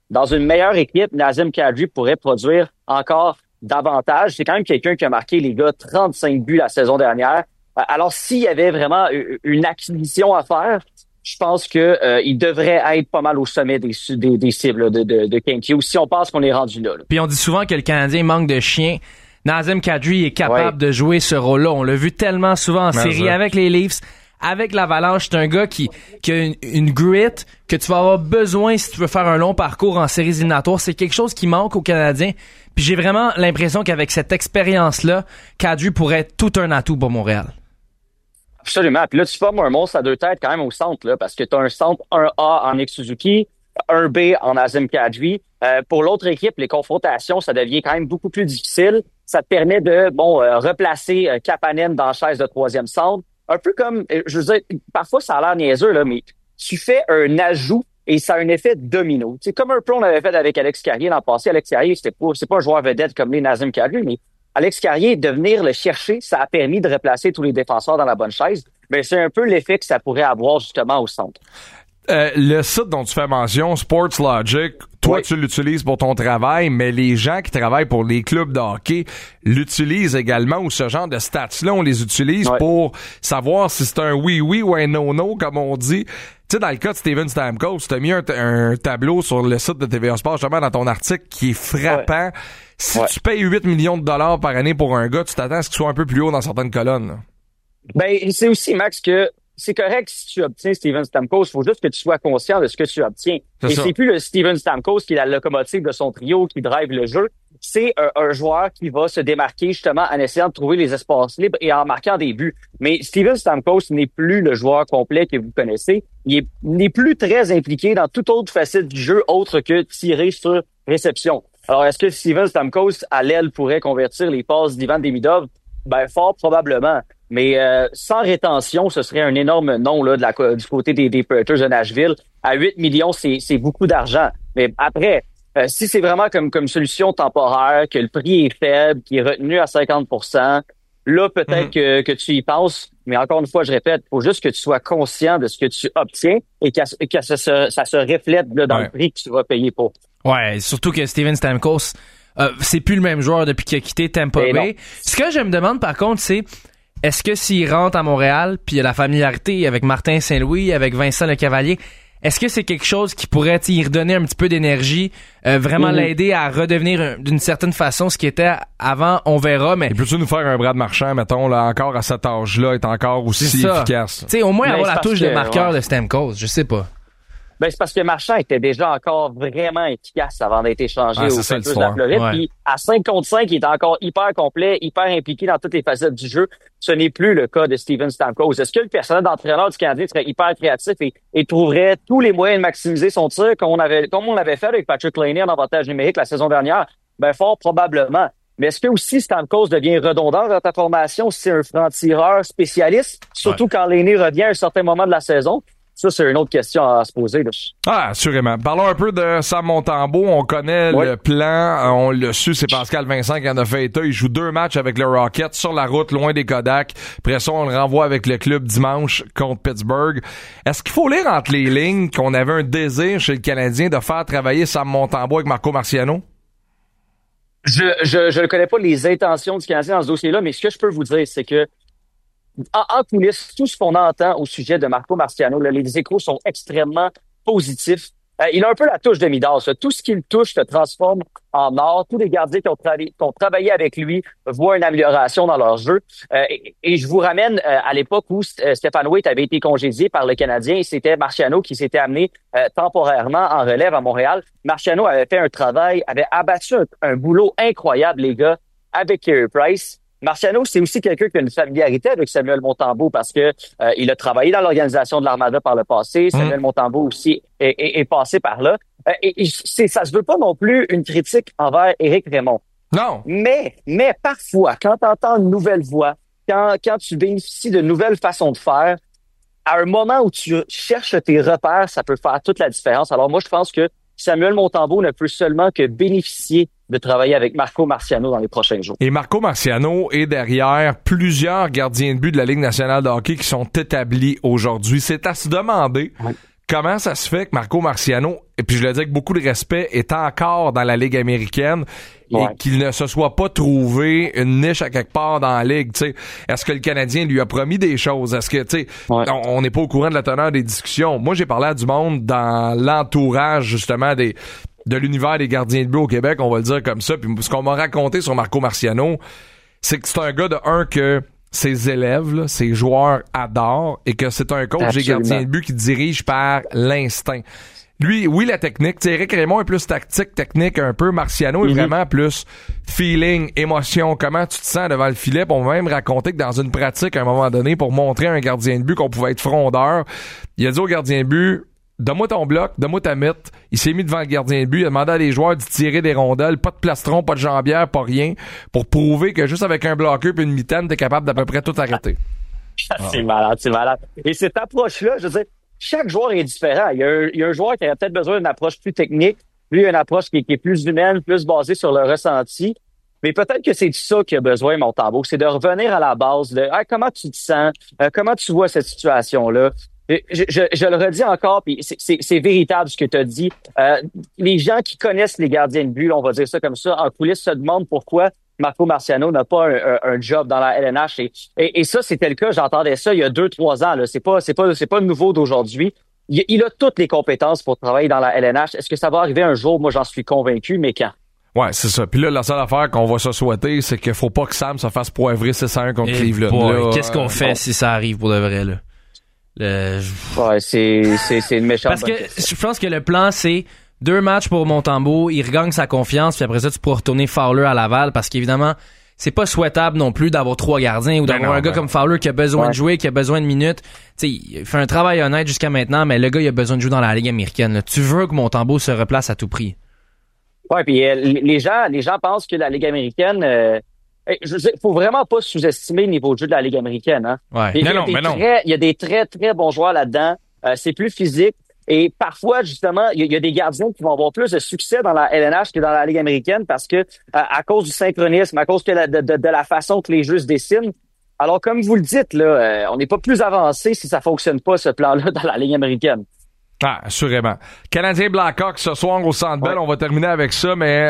dans une meilleure équipe, Nazem Kadri pourrait produire encore davantage. C'est quand même quelqu'un qui a marqué, les gars, 35 buts la saison dernière. Alors, s'il y avait vraiment une acquisition à faire, je pense que il devrait être pas mal au sommet des cibles de Kent Hughes, si on pense qu'on est rendu là. Puis on dit souvent que le Canadien manque de chien. Nazem Kadri est capable de jouer ce rôle-là. On l'a vu tellement souvent en série avec les Leafs, avec l'Avalanche. C'est un gars qui a une grit que tu vas avoir besoin si tu veux faire un long parcours en séries éliminatoires. C'est quelque chose qui manque aux Canadiens. Puis j'ai vraiment l'impression qu'avec cette expérience-là, Kadri pourrait être tout un atout pour Montréal. Absolument. Puis là, tu formes un monstre à deux têtes quand même au centre, là, parce que tu as un centre 1A en Nick Suzuki, 1B en Nazem Kadri. Pour l'autre équipe, les confrontations, ça devient quand même beaucoup plus difficile. Ça te permet de replacer Kapanen dans la chaise de troisième centre. Un peu comme, je veux dire, parfois ça a l'air niaiseux, là, mais tu fais un ajout et ça a un effet domino. C'est comme un peu on avait fait avec Alex Carrier l'an passé. Alex Carrier, c'est pas un joueur vedette comme les Nazem Kadri, mais Alex Carrier, de venir le chercher, ça a permis de replacer tous les défenseurs dans la bonne chaise. Mais c'est un peu l'effet que ça pourrait avoir justement au centre. Le site dont tu fais mention, Sports Logic, toi tu l'utilises pour ton travail, mais les gens qui travaillent pour les clubs de hockey l'utilisent également, ou ce genre de stats-là, on les utilise pour savoir si c'est un oui-oui ou un no-no, comme on dit. Tu sais, dans le cas de Steven Stamkos, tu as mis un tableau sur le site de TVA Sport, justement, dans ton article, qui est frappant. Si tu payes 8 millions de dollars par année pour un gars, tu t'attends à ce qu'il soit un peu plus haut dans certaines colonnes. Là. Ben, c'est aussi, Max, que c'est correct si tu obtiens Steven Stamkos. Il faut juste que tu sois conscient de ce que tu obtiens. C'est plus le Steven Stamkos qui est la locomotive de son trio qui drive le jeu. C'est un joueur qui va se démarquer justement en essayant de trouver les espaces libres et en marquant des buts. Mais Steven Stamkos n'est plus le joueur complet que vous connaissez. Il n'est plus très impliqué dans toute autre facette du jeu autre que tirer sur réception. Alors, est-ce que Steven Stamkos, à l'aile, pourrait convertir les passes d'Ivan Demidov? Ben, fort probablement. Mais sans rétention, ce serait un énorme nom là du côté des Predators de Nashville. À 8 millions, c'est beaucoup d'argent. Mais après, si c'est vraiment comme solution temporaire, que le prix est faible, qui est retenu à 50%, là, peut-être que tu y penses. Mais encore une fois, je répète, il faut juste que tu sois conscient de ce que tu obtiens et que ça se reflète là, dans le prix que tu vas payer pour. Ouais, surtout que Steven Stamkos, c'est plus le même joueur depuis qu'il a quitté Tampa Bay. Ce que je me demande, par contre, c'est est-ce que s'il rentre à Montréal, puis il y a la familiarité avec Martin Saint-Louis, avec Vincent Lecavalier, est-ce que c'est quelque chose qui pourrait y redonner un petit peu d'énergie, vraiment l'aider à redevenir d'une certaine façon ce qui était avant, on verra, mais... Et peux-tu nous faire un Brad Marchand, mettons, là, encore à cet âge-là, est encore aussi efficace? Tu sais, au moins avoir la touche de marqueur de Stamkos, je sais pas. Ben, c'est parce que Marchand était déjà encore vraiment efficace avant d'être échangé au Predators de la Floride. Puis à 5 contre 5, il est encore hyper complet, hyper impliqué dans toutes les facettes du jeu. Ce n'est plus le cas de Steven Stamkos. Est-ce que le personnel d'entraîneur du Canadien serait hyper créatif et trouverait tous les moyens de maximiser son tir comme on l'avait fait avec Patrick Laine en avantage numérique la saison dernière? Ben, fort probablement. Mais est-ce que aussi Stamkos devient redondant dans ta formation si c'est un franc-tireur spécialiste? Surtout quand Laine revient à un certain moment de la saison? Ça, c'est une autre question à se poser. Là. Ah, assurément. Parlons un peu de Sam Montembeault. On connaît le plan. On l'a su, c'est Pascal Vincent qui en a fait état. Il joue 2 matchs avec le Rocket sur la route, loin des Kodaks. Après ça, on le renvoie avec le club dimanche contre Pittsburgh. Est-ce qu'il faut lire entre les lignes qu'on avait un désir chez le Canadien de faire travailler Sam Montembeault avec Marco Marciano? Je ne connais pas les intentions du Canadien dans ce dossier-là, mais ce que je peux vous dire, c'est que en coulisses, tout ce qu'on entend au sujet de Marco Marciano, là, les échos sont extrêmement positifs. Il a un peu la touche de Midas. Tout ce qu'il touche se transforme en or. Tous les gardiens qui ont travaillé avec lui voient une amélioration dans leur jeu. Et je vous ramène à l'époque où Stéphane Waite avait été congédié par le Canadien et c'était Marciano qui s'était amené temporairement en relève à Montréal. Marciano avait fait un travail, avait abattu un boulot incroyable, les gars, avec Carey Price. Marciano, c'est aussi quelqu'un qui a une familiarité avec Samuel Montembeault parce que il a travaillé dans l'organisation de l'Armada par le passé. Samuel Montembeault aussi est passé par là. Et ça se veut pas non plus une critique envers Éric Raymond. Non. Mais parfois, quand tu entends une nouvelle voix, quand tu bénéficies de nouvelles façons de faire, à un moment où tu cherches tes repères, ça peut faire toute la différence. Alors moi, je pense que Samuel Montembeault ne peut seulement que bénéficier de travailler avec Marco Marciano dans les prochains jours. Et Marco Marciano est derrière plusieurs gardiens de but de la Ligue nationale de hockey qui sont établis aujourd'hui. C'est à se demander comment ça se fait que Marco Marciano, et puis je le dis avec beaucoup de respect, est encore dans la Ligue américaine et qu'il ne se soit pas trouvé une niche à quelque part dans la Ligue, tu sais. Est-ce que le Canadien lui a promis des choses? Est-ce que, tu sais, on n'est pas au courant de la teneur des discussions. Moi, j'ai parlé à du monde dans l'entourage, justement, de l'univers des gardiens de but au Québec, on va le dire comme ça. Puis ce qu'on m'a raconté sur Marco Marciano, c'est que c'est un gars de que ses élèves, là, ses joueurs adorent et que c'est un coach des gardiens de but qui dirige par l'instinct. Lui, oui, la technique. Tu sais, Éric Raymond est plus tactique, technique un peu. Marciano est vraiment plus feeling, émotion. Comment tu te sens devant le filet? On m'a même raconté que dans une pratique, à un moment donné, pour montrer à un gardien de but qu'on pouvait être frondeur, il a dit au gardien de but, donne-moi ton bloc, donne-moi ta mythe. Il s'est mis devant le gardien de but, il a demandé à les joueurs d'y tirer des rondelles, pas de plastron, pas de jambière, pas rien, pour prouver que juste avec un bloqueur et une mitaine, t'es capable d'à peu près tout arrêter. C'est malade. Et cette approche-là, je veux dire, chaque joueur est différent. Il y a un joueur qui a peut-être besoin d'une approche plus technique, lui, il a une approche qui est plus humaine, plus basée sur le ressenti. Mais peut-être que c'est de ça qu'il a besoin, Montembeault, c'est de revenir à la base de comment tu te sens, comment tu vois cette situation-là. Je le redis encore, puis c'est véritable ce que tu as dit. Les gens qui connaissent les gardiens de but, on va dire ça comme ça, en coulisses se demandent pourquoi Marco Marciano n'a pas un job dans la LNH. Et ça, c'était le cas, j'entendais ça il y a 2-3 ans. Là. C'est pas nouveau d'aujourd'hui. Il a toutes les compétences pour travailler dans la LNH. Est-ce que ça va arriver un jour? Moi, j'en suis convaincu, mais quand? Ouais, c'est ça. Puis là, la seule affaire qu'on va se souhaiter, c'est qu'il faut pas que Sam se fasse poivrer 6-1 contre Cleveland. Qu'est-ce qu'on fait si ça arrive pour de vrai, là? Ouais, c'est une méchante. Parce que je pense que le plan, c'est 2 matchs pour Montembeault, il regagne sa confiance, puis après ça, tu pourras retourner Fowler à Laval, parce qu'évidemment, c'est pas souhaitable non plus d'avoir 3 gardiens ou d'avoir un gars comme Fowler qui a besoin de jouer, qui a besoin de minutes. Tu sais, il fait un travail honnête jusqu'à maintenant, mais le gars, il a besoin de jouer dans la Ligue américaine. Là. Tu veux que Montembeault se replace à tout prix. Ouais, puis les gens pensent que la Ligue américaine... faut vraiment pas sous-estimer le niveau de jeu de la Ligue américaine. Hein? Ouais. Il y a des très, très bons joueurs là-dedans. C'est plus physique. Et parfois, justement, il y a des gardiens qui vont avoir plus de succès dans la LNH que dans la Ligue américaine parce que à cause du synchronisme, à cause de la façon que les jeux se dessinent. Alors, comme vous le dites, là, on n'est pas plus avancé si ça fonctionne pas, ce plan-là, dans la Ligue américaine. Ah, assurément. Canadien Blackhawks ce soir au Centre Bell, on va terminer avec ça, mais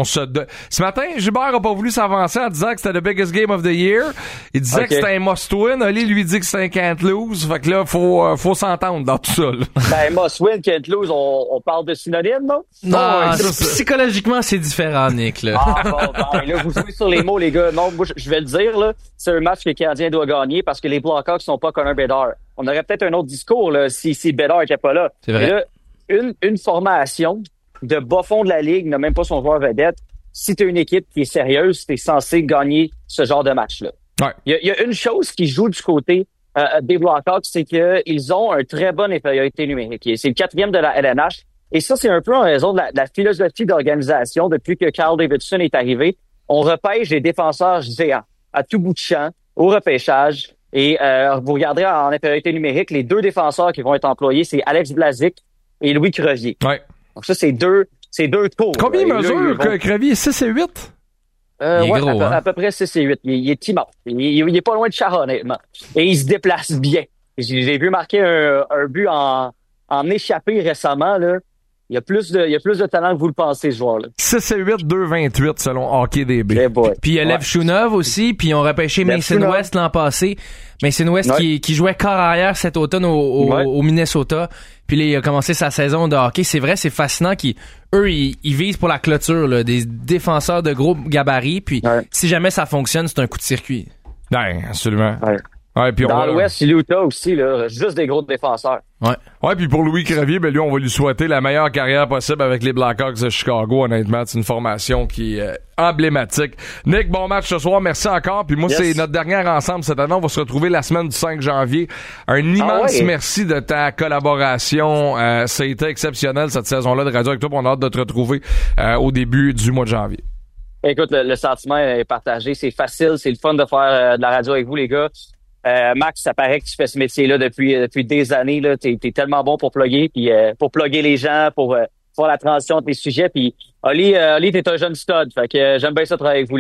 ce matin, Gilbert a pas voulu s'avancer en disant que c'était le biggest game of the year. Il disait que c'était un must-win. Oli lui dit que c'est un can't-lose. Fait que là, faut s'entendre dans tout ça. Là. Ben, must-win, can't-lose, on parle de synonyme, non? Non, psychologiquement, c'est différent, Nick. Là. Là, vous jouez sur les mots, les gars. Non, moi, je vais le dire, là. C'est un match que le Canadien doit gagner parce que les Blackhawks sont pas Connor Bedard. On aurait peut-être un autre discours là, si Bedard n'était pas là. C'est vrai. Et là, une formation de bas fond de la Ligue n'a même pas son joueur vedette. Si tu as une équipe qui est sérieuse, tu es censé gagner ce genre de match-là. Ouais. Il y a une chose qui joue du côté des Blackhawks, c'est qu'ils ont un très bonne infériorité numérique. C'est le 4e de la LNH. Et ça, c'est un peu en raison de la philosophie d'organisation. Depuis que Carl Davidson est arrivé, on repêche des défenseurs géants à tout bout de champ, au repêchage. Et vous regarderez en infériorité numérique, les 2 défenseurs qui vont être employés, c'est Alex Blazik et Louis Crevier. Ouais. Donc ça, c'est deux tours. Combien il mesure Crevier? 6 et 8? Il est gros, à peu près 6 et 8. Il est immense. Il est pas loin de Chara, honnêtement. Et il se déplace bien. J'ai vu marquer un but en échappé récemment, là. Il y a plus de talent que vous le pensez, ce joueur-là. 6 et 8, 2,28 selon Hockey DB. Puis il y a Lev Shunov aussi, puis ils ont repêché Mason West l'an passé. Mason West qui jouait corps arrière cet automne au Minnesota. Puis là, il a commencé sa saison de hockey. C'est vrai, c'est fascinant qu'ils visent pour la clôture, là, des défenseurs de gros gabarits. Puis si jamais ça fonctionne, c'est un coup de circuit. Ouais, absolument. Ouais, puis dans l'Ouest, l'Utah aussi, là, juste des gros défenseurs. Ouais, puis pour Louis Crevier, ben lui, on va lui souhaiter la meilleure carrière possible avec les Blackhawks de Chicago. Honnêtement, c'est une formation qui est emblématique. Nick, bon match ce soir. Merci encore. Puis moi, c'est notre dernière ensemble cette année. On va se retrouver la semaine du 5 janvier. Un immense merci de ta collaboration. Ça a été exceptionnel cette saison-là de Radio avec toi. On a hâte de te retrouver au début du mois de janvier. Écoute, le sentiment est partagé. C'est facile. C'est le fun de faire de la radio avec vous, les gars. Max, ça paraît que tu fais ce métier-là depuis des années. Là, t'es tellement bon pour plugger, puis pour plugger les gens, pour faire la transition entre les sujets. Puis Oli, t'es un jeune stud. Fait que j'aime bien ça travailler avec vous, les gars.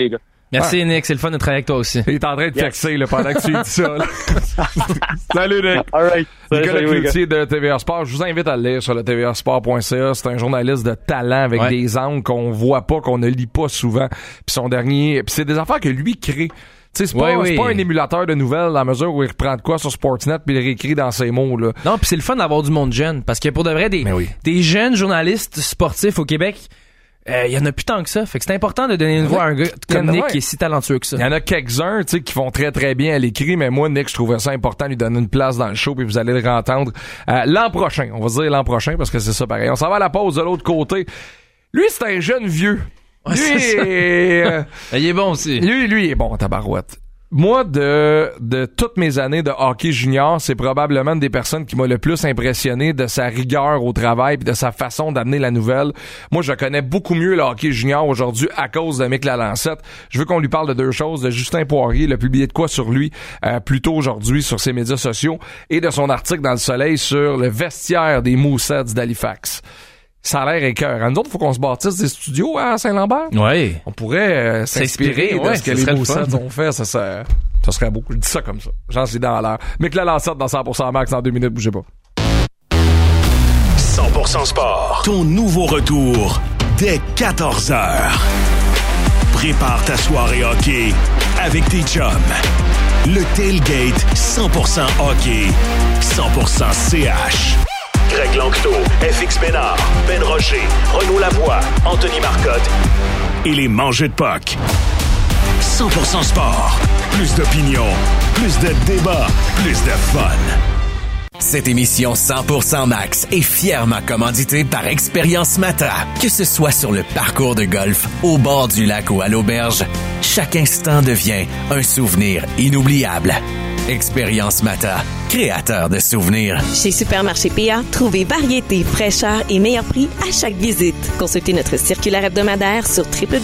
Merci Nick, c'est le fun de travailler avec toi aussi. Il est en train de texter là, pendant que tu dis ça. Salut Nick. All right. Nicolas Cloutier de TVA Sport. Je vous invite à le lire sur le tvasport.ca. C'est un journaliste de talent avec des angles qu'on voit pas, qu'on ne lit pas souvent. Puis son dernier... Puis c'est des affaires que lui crée. Tu sais, c'est pas un émulateur de nouvelles dans la mesure où il reprend de quoi sur Sportsnet puis il réécrit dans ses mots, là. Non, puis c'est le fun d'avoir du monde jeune. Parce que pour de vrai, des jeunes journalistes sportifs au Québec... il y en a plus tant que ça. Fait que c'est important de donner une voix à un gars comme Nick qui est si talentueux que ça. Il y en a quelques-uns, tu sais, qui font très très bien à l'écrit, mais moi, Nick, je trouvais ça important de lui donner une place dans le show, puis vous allez le entendre l'an prochain. On va dire l'an prochain parce que c'est ça pareil. On s'en va à la pause de l'autre côté. Lui, c'est un jeune vieux. Ouais, lui, il est bon aussi. Lui, il est bon, tabarouette. Moi, de toutes mes années de hockey junior, c'est probablement une des personnes qui m'a le plus impressionné de sa rigueur au travail puis de sa façon d'amener la nouvelle. Moi, je connais beaucoup mieux le hockey junior aujourd'hui à cause de Mick Lalancette. Je veux qu'on lui parle de deux choses. De Justin Poirier, il a publié de quoi sur lui plus tôt aujourd'hui sur ses médias sociaux et de son article dans Le Soleil sur le vestiaire des Mooseheads d'Halifax. Ça a l'air écœurant. Nous autres, il faut qu'on se bâtisse des studios à Saint-Lambert. Oui. On pourrait s'inspirer de ce que les Mooseheads ont fait. Ça serait beau. Je dis ça comme ça. J'en suis dans l'air. Mick Lalancette dans 100% Max en 2 minutes. Bougez pas. 100% Sport. Ton nouveau retour dès 14h. Prépare ta soirée hockey avec tes chums. Le tailgate 100% hockey, 100% CH. Greg Lanctot, FX Ménard, Ben Rocher, Renaud Lavoie, Anthony Marcotte et les mangeux de puck. 100% Sport. Plus d'opinion, plus de débats, plus de fun. Cette émission 100% Max est fièrement commanditée par Expérience Mata. Que ce soit sur le parcours de golf, au bord du lac ou à l'auberge, chaque instant devient un souvenir inoubliable. Expérience Mata, créateur de souvenirs. Chez Supermarché PA, trouvez variété, fraîcheur et meilleur prix à chaque visite. Consultez notre circulaire hebdomadaire sur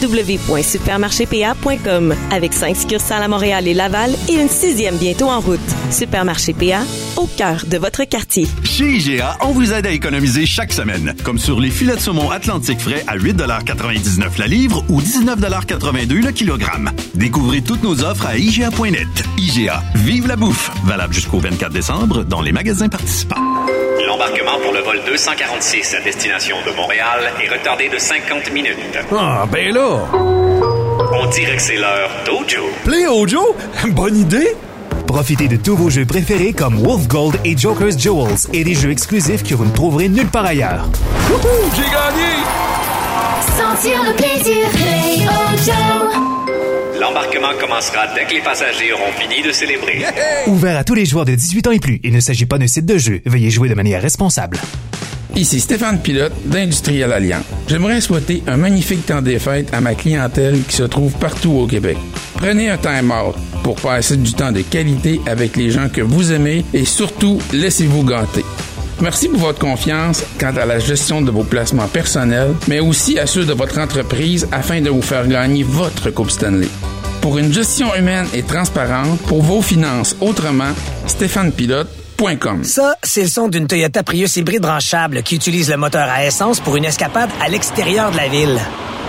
www.supermarchépA.com avec 5 succursales à Montréal et Laval et une 6e bientôt en route. Supermarché PA, au cœur de votre quartier. Chez IGA, on vous aide à économiser chaque semaine, comme sur les filets de saumon Atlantique frais à 8,99$ la livre ou 19,82$ le kilogramme. Découvrez toutes nos offres à IGA.net. IGA, vive la bouffe! Valable jusqu'au 24 décembre dans les magasins participants. L'embarquement pour le vol 246 à destination de Montréal est retardé de 50 minutes. Ah, ben là! On dirait que c'est l'heure d'Ojo. Play Ojo? Bonne idée! Profitez de tous vos jeux préférés comme Wolf Gold et Joker's Jewels et des jeux exclusifs que vous ne trouverez nulle part ailleurs. Wouhou! J'ai gagné! Sentir le plaisir, Play Ojo! L'embarquement commencera dès que les passagers auront fini de célébrer. Yeah! Ouvert à tous les joueurs de 18 ans et plus. Il ne s'agit pas d'un site de jeu. Veuillez jouer de manière responsable. Ici Stéphane Pilote d'Industriel Alliance. J'aimerais souhaiter un magnifique temps des fêtes à ma clientèle qui se trouve partout au Québec. Prenez un time out pour passer du temps de qualité avec les gens que vous aimez et surtout, laissez-vous gâter. Merci pour votre confiance quant à la gestion de vos placements personnels, mais aussi à ceux de votre entreprise afin de vous faire gagner votre Coupe Stanley. Pour une gestion humaine et transparente, pour vos finances autrement, stéphanepilote.com. Ça, c'est le son d'une Toyota Prius hybride branchable qui utilise le moteur à essence pour une escapade à l'extérieur de la ville.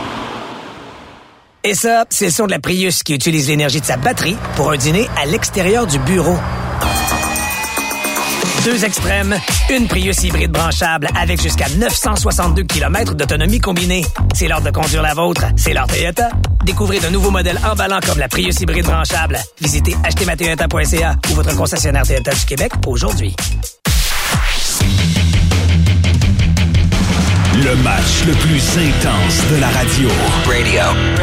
Et ça, c'est le son de la Prius qui utilise l'énergie de sa batterie pour un dîner à l'extérieur du bureau. Deux extrêmes, une Prius hybride branchable avec jusqu'à 962 km d'autonomie combinée. C'est l'heure de conduire la vôtre, c'est l'heure Toyota. Découvrez de nouveaux modèles emballants comme la Prius hybride branchable. Visitez achetezmatoyota.ca ou votre concessionnaire Toyota du Québec aujourd'hui. Le match le plus intense de la radio. Radio.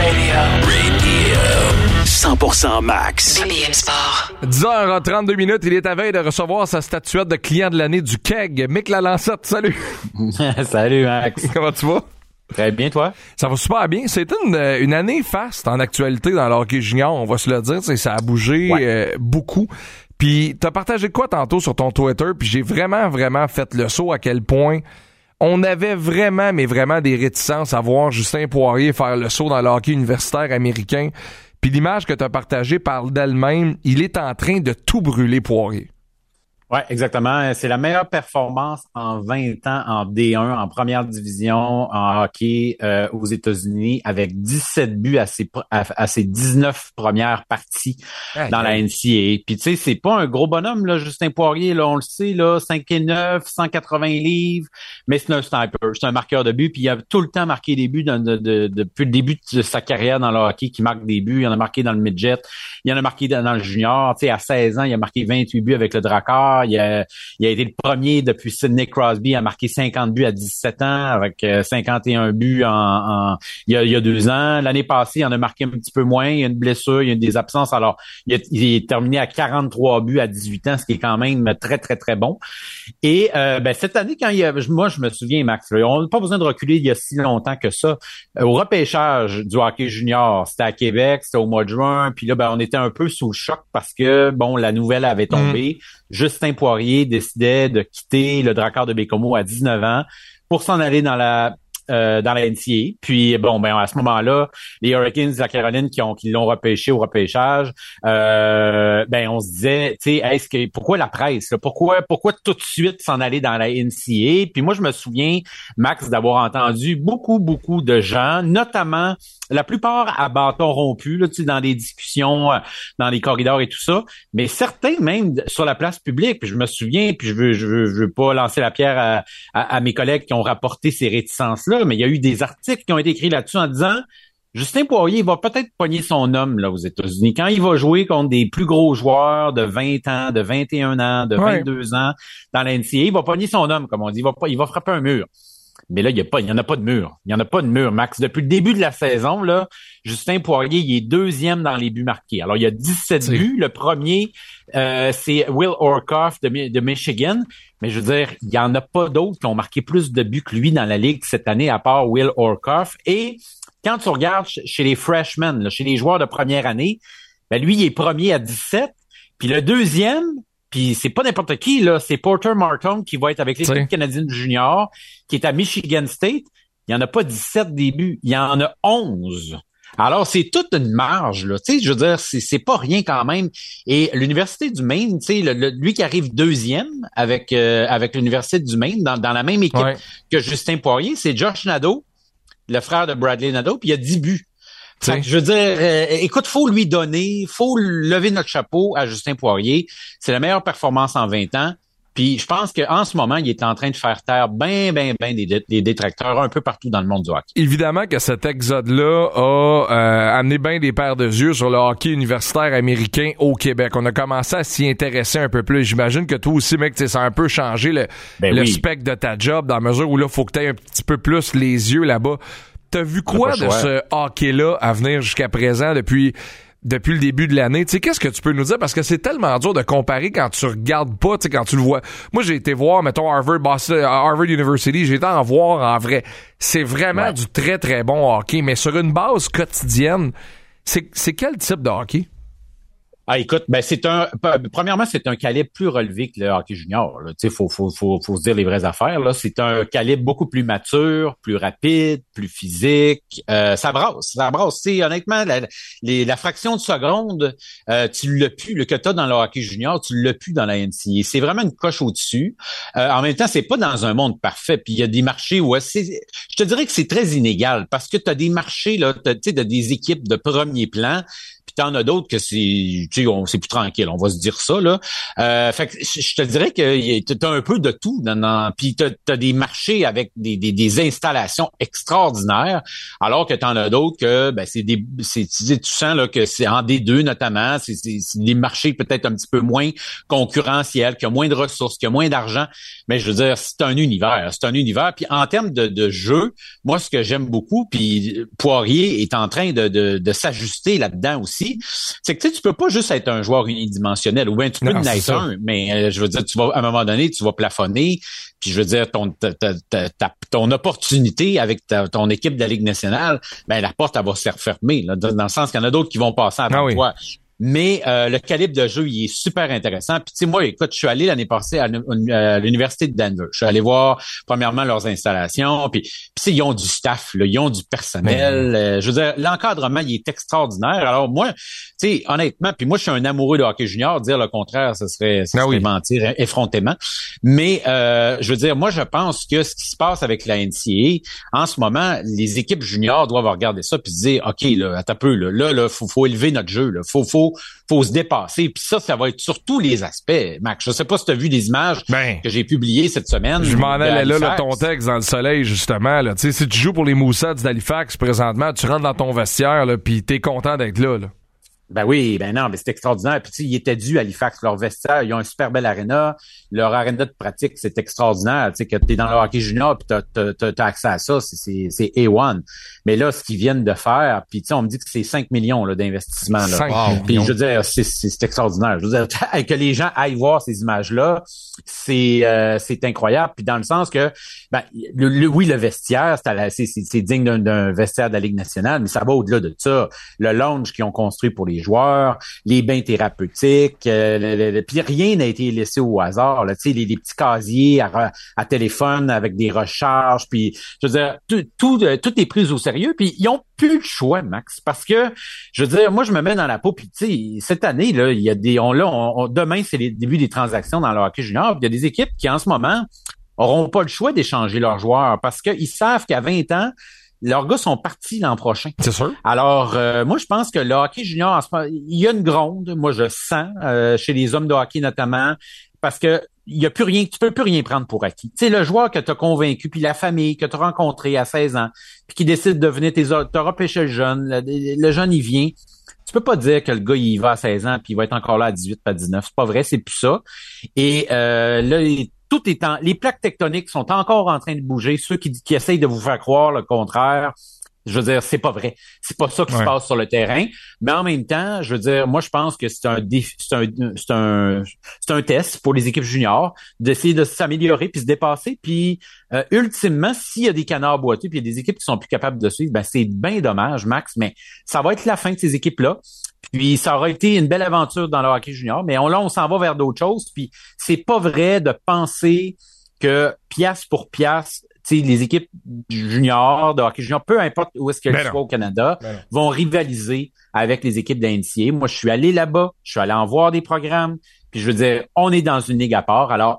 100% Max. BPM Sport. 10h32 minutes, il est à veille de recevoir sa statuette de client de l'année du KEG. Mick Lalancette, salut. Salut Max. Comment tu vas? Très bien, toi? Ça va super bien. C'était une année faste en actualité dans le hockey junior, on va se le dire. Ça a bougé beaucoup. Puis t'as partagé quoi tantôt sur ton Twitter, puis j'ai vraiment fait le saut à quel point on avait vraiment des réticences à voir Justin Poirier faire le saut dans le hockey universitaire américain. Puis l'image que tu as partagée parle d'elle-même. Il est en train de tout brûler, Poirier. Ouais, exactement. C'est la meilleure performance en 20 ans en D1, en première division, en hockey aux États-Unis, avec 17 buts à ses 19 premières parties dans la NCAA. Puis tu sais, c'est pas un gros bonhomme, là, Justin Poirier, là, on le sait, là, 5'9", 180 livres, mais c'est un sniper, c'est un marqueur de buts, puis il a tout le temps marqué des buts depuis le début de sa carrière dans le hockey, qui marque des buts. Il en a marqué dans le midget, il en a marqué dans le junior. Tu sais, à 16 ans, il a marqué 28 buts avec le Drakkar. Il a été le premier depuis Sidney Crosby à marquer 50 buts à 17 ans avec 51 buts il y a 2 ans. L'année passée, il en a marqué un petit peu moins. Il y a une blessure, il y a des absences. Alors, il est terminé à 43 buts à 18 ans, ce qui est quand même très, très, très bon. Et cette année, moi, je me souviens, Max, là, on n'a pas besoin de reculer il y a si longtemps que ça. Au repêchage du hockey junior, c'était à Québec, c'était au mois de juin. Puis là, on était un peu sous le choc parce que, la nouvelle avait tombé. Justin Poirier décidait de quitter le Drakkar de Baie-Comeau à 19 ans pour s'en aller dans la NCAA. Puis à ce moment-là, les Hurricanes de la Caroline qui l'ont repêché au repêchage, on se disait, tu sais, pourquoi la presse, là? Pourquoi tout de suite s'en aller dans la NCAA? Puis moi, je me souviens, Max, d'avoir entendu beaucoup de gens, notamment la plupart à bâton rompu, là, tu sais, dans des discussions, dans les corridors et tout ça, mais certains même sur la place publique. Puis je me souviens, puis je veux pas lancer la pierre à mes collègues qui ont rapporté ces réticences-là, mais il y a eu des articles qui ont été écrits là-dessus en disant Justin Poirier va peut-être pogner son homme là aux États-Unis. Quand il va jouer contre des plus gros joueurs de 20 ans, de 21 ans, de 22 ans dans la NCAA, il va pogner son homme, comme on dit. Il va frapper un mur. Mais là, il y en a pas de mur. Il y en a pas de mur, Max. Depuis le début de la saison, là, Justin Poirier, il est 2e dans les buts marqués. Alors, il y a 17 buts. Le premier, c'est Will Orkoff de Michigan. Mais je veux dire, il y en a pas d'autres qui ont marqué plus de buts que lui dans la Ligue cette année, à part Will Orkoff. Et quand tu regardes chez les freshmen, là, chez les joueurs de première année, lui, il est premier à 17. Puis le deuxième, puis c'est pas n'importe qui, là, c'est Porter Martin qui va être avec l'équipe canadienne junior, qui est à Michigan State. Il y en a pas 17 débuts, il y en a 11. Alors, c'est toute une marge, là. Tu sais, je veux dire, c'est pas rien quand même. Et l'Université du Maine, tu sais, lui qui arrive 2e avec l'Université du Maine, dans la même équipe que Justin Poirier, c'est Josh Nadeau, le frère de Bradley Nadeau, puis il y a 10 buts. Fait que, je veux dire, écoute, faut lui donner, faut lever notre chapeau à Justin Poirier. C'est la meilleure performance en 20 ans. Puis je pense qu'en ce moment, il est en train de faire taire bien des détracteurs un peu partout dans le monde du hockey. Évidemment que cet exode-là a amené bien des paires de yeux sur le hockey universitaire américain au Québec. On a commencé à s'y intéresser un peu plus. J'imagine que toi aussi, mec, ça a un peu changé le spectre de ta job dans la mesure où là, faut que tu aies un petit peu plus les yeux là-bas. T'as vu quoi de ce hockey-là à venir jusqu'à présent depuis le début de l'année? Tu sais, qu'est-ce que tu peux nous dire? Parce que c'est tellement dur de comparer quand tu regardes pas, tu sais, quand tu le vois. Moi, j'ai été voir, mettons, Harvard University, j'ai été en voir en vrai. C'est vraiment du très, très bon hockey, mais sur une base quotidienne, c'est quel type de hockey? Ah, écoute, premièrement, c'est un calibre plus relevé que le hockey junior, là. Tu sais, faut se dire les vraies affaires, là. C'est un calibre beaucoup plus mature, plus rapide, plus physique. Ça brasse. Tu sais, honnêtement, la fraction de seconde, tu l'as plus, que t'as dans le hockey junior, tu l'as plus dans la NCAA. C'est vraiment une coche au-dessus. En même temps, c'est pas dans un monde parfait. Puis il y a des marchés où je te dirais que c'est très inégal parce que t'as des marchés, là, tu sais, t'as des équipes de premier plan. Puis t'en as d'autres que c'est plus tranquille, on va se dire ça là. Fait que je te dirais que t'as un peu de tout. Puis t'as des marchés avec des installations extraordinaires, alors que t'en as d'autres que tu sens là que c'est en D2 notamment, c'est des marchés peut-être un petit peu moins concurrentiels, qui ont moins de ressources, qui ont moins d'argent. Mais je veux dire, c'est un univers. Puis en termes de jeu, moi ce que j'aime beaucoup, puis Poirier est en train de s'ajuster là-dedans aussi. C'est que tu peux pas juste être un joueur unidimensionnel, ou bien tu peux en être un, mais je veux dire, tu vas à un moment donné, tu vas plafonner, puis je veux dire, ton opportunité avec ton équipe de la Ligue nationale, la porte, elle va se refermer, là, dans le sens qu'il y en a d'autres qui vont passer avant toi. Mais le calibre de jeu, il est super intéressant. Puis tu sais, moi, écoute, je suis allé l'année passée à l'université de Denver. Je suis allé voir premièrement leurs installations. Puis ils ont du staff, là, ils ont du personnel. Je veux dire, l'encadrement, il est extraordinaire. Alors moi, tu sais, honnêtement, puis moi, je suis un amoureux de hockey junior. Dire le contraire, ce serait mentir effrontément. Mais je veux dire, moi, je pense que ce qui se passe avec la NCAA, en ce moment, les équipes juniors doivent regarder ça puis se dire, OK, là, attends un peu, là, faut élever notre jeu, là. Faut se dépasser. Puis ça va être sur tous les aspects, Max. Je sais pas si tu as vu des images que j'ai publiées cette semaine. Je m'en allais là, ton texte dans le soleil, justement. Là. Tu sais, si tu joues pour les Moussets d'Halifax présentement, tu rentres dans ton vestiaire, là, puis t'es content d'être là. Ben oui, ben non, mais c'est extraordinaire. Puis tu sais, ils étaient dus à Halifax, leur vestiaire, ils ont un super bel aréna. Leur aréna de pratique, c'est extraordinaire. Tu sais, que t'es dans le hockey junior puis t'as accès à ça, c'est A1. Mais là, ce qu'ils viennent de faire, puis tu sais, on me dit que c'est 5 millions là, d'investissement. Là. 5 puis je veux dire, c'est extraordinaire. Je veux dire, que les gens aillent voir ces images-là, c'est incroyable. Puis dans le sens que, ben, le vestiaire, c'est digne d'un vestiaire de la Ligue nationale, mais ça va au-delà de ça. Le lounge qu'ils ont construit pour les joueurs, les bains thérapeutiques, puis rien n'a été laissé au hasard. Là, tu sais, les petits casiers à téléphone avec des recharges, puis je veux dire, tout est pris au sérieux, puis ils ont plus le choix, Max, parce que je veux dire, moi je me mets dans la peau, puis tu sais, cette année là, il y a des, demain c'est les débuts des transactions dans le hockey junior, puis il y a des équipes qui en ce moment auront pas le choix d'échanger leurs joueurs parce qu'ils savent qu'à 20 ans leurs gars sont partis l'an prochain. C'est sûr. Alors, moi, je pense que le hockey junior, il y a une gronde, moi, je sens, chez les hommes de hockey notamment, parce que il y a plus rien, tu peux plus rien prendre pour acquis. Tu sais, le joueur que tu as convaincu, puis la famille que tu as rencontré à 16 ans, puis qui décide de venir, t'as repêché le jeune, le jeune, il vient. Tu peux pas dire que le gars, il va à 16 ans, puis il va être encore là à 18, à 19. C'est pas vrai, c'est plus ça. Et là, les plaques tectoniques sont encore en train de bouger. Ceux qui essayent de vous faire croire le contraire, je veux dire, c'est pas vrai. C'est pas ça qui se passe sur le terrain. Mais en même temps, je veux dire, moi, je pense que c'est un test pour les équipes juniors d'essayer de s'améliorer puis se dépasser. Puis, ultimement, s'il y a des canards boiteux puis il y a des équipes qui sont plus capables de suivre, ben, c'est bien dommage, Max, mais ça va être la fin de ces équipes-là. Puis, ça aura été une belle aventure dans le hockey junior, mais on s'en va vers d'autres choses. Puis, c'est pas vrai de penser que pièce pour pièce, tu sais, les équipes juniors, de hockey junior, peu importe où est-ce qu'elles soient au Canada, vont rivaliser avec les équipes d'NCAA. Moi, je suis allé là-bas, je suis allé en voir des programmes, puis je veux dire, on est dans une ligue à part. Alors,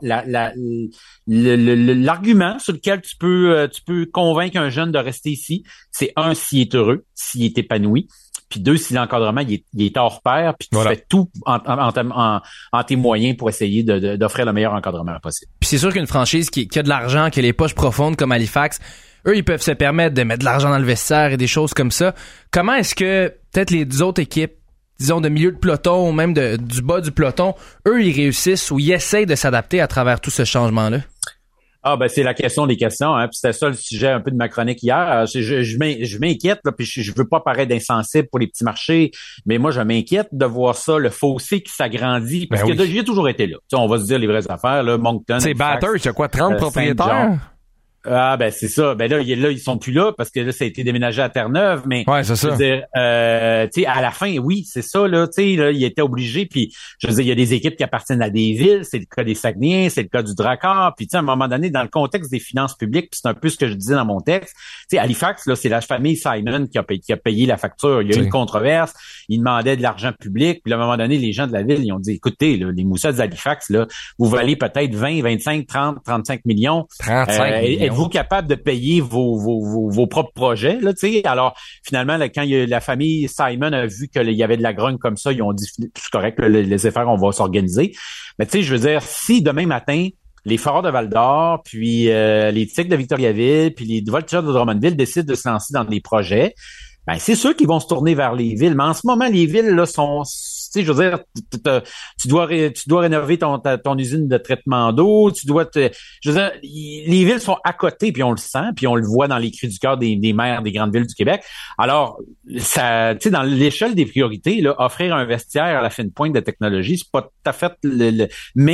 l'argument sur lequel tu peux convaincre un jeune de rester ici, c'est un, s'il est heureux, s'il est épanoui. Puis deux, si l'encadrement il est hors pair, puis tu fais tout en tes moyens pour essayer d'offrir le meilleur encadrement possible. Puis c'est sûr qu'une franchise qui a de l'argent, qui a les poches profondes comme Halifax, eux, ils peuvent se permettre de mettre de l'argent dans le vestiaire et des choses comme ça. Comment est-ce que peut-être les autres équipes, disons de milieu de peloton ou même du bas du peloton, eux, ils réussissent ou ils essayent de s'adapter à travers tout ce changement-là? Ah, ben, c'est la question des questions, hein. Puis c'était ça le sujet un peu de ma chronique hier. Je m'inquiète, là, puis je veux pas paraître insensible pour les petits marchés, mais moi, je m'inquiète de voir ça, le fossé qui s'agrandit, parce que j'ai toujours été là. Tu sais, on va se dire les vraies affaires, là, Moncton. C'est Batters, il y a quoi, 30 propriétaires? Ah, ben, c'est ça. Ben là, ils sont plus là parce que là, ça a été déménagé à Terre-Neuve, mais. Ouais, c'est ça. Je veux dire, tu sais, à la fin, oui, c'est ça, là, tu sais, là, il était obligé, puis je veux dire, il y a des équipes qui appartiennent à des villes, c'est le cas des Saguenayens, c'est le cas du Drakkar, puis tu sais, à un moment donné, dans le contexte des finances publiques, puis c'est un peu ce que je disais dans mon texte, tu sais, Halifax, là, c'est la famille Simon qui a payé la facture. Il y a eu une controverse, ils demandaient de l'argent public, puis à un moment donné, les gens de la ville, ils ont dit, écoutez, là, les Moussets d'Halifax, là, vous valez peut-être 20, 25, 30, 35 millions. 35 millions. Êtes-vous capable de payer vos propres projets, là, tu sais. Alors, finalement, là, quand la famille Simon a vu qu'il y avait de la grogne comme ça, ils ont dit, c'est correct, laissez faire, on va s'organiser. Mais tu sais, je veux dire, si demain matin, les Foreurs de Val-d'Or, puis les Tigres de Victoriaville, puis les Voltigeurs de Drummondville décident de se lancer dans des projets, ben c'est sûr qu'ils vont se tourner vers les villes. Mais en ce moment, les villes là sont, tu sais, je veux dire, tu dois rénover ton usine de traitement d'eau. Je veux dire, les villes sont à côté, puis on le sent, puis on le voit dans les cris du cœur des maires des grandes villes du Québec. Alors, ça, tu sais, dans l'échelle des priorités, là, offrir un vestiaire à la fine pointe de technologie, c'est pas tout à fait mais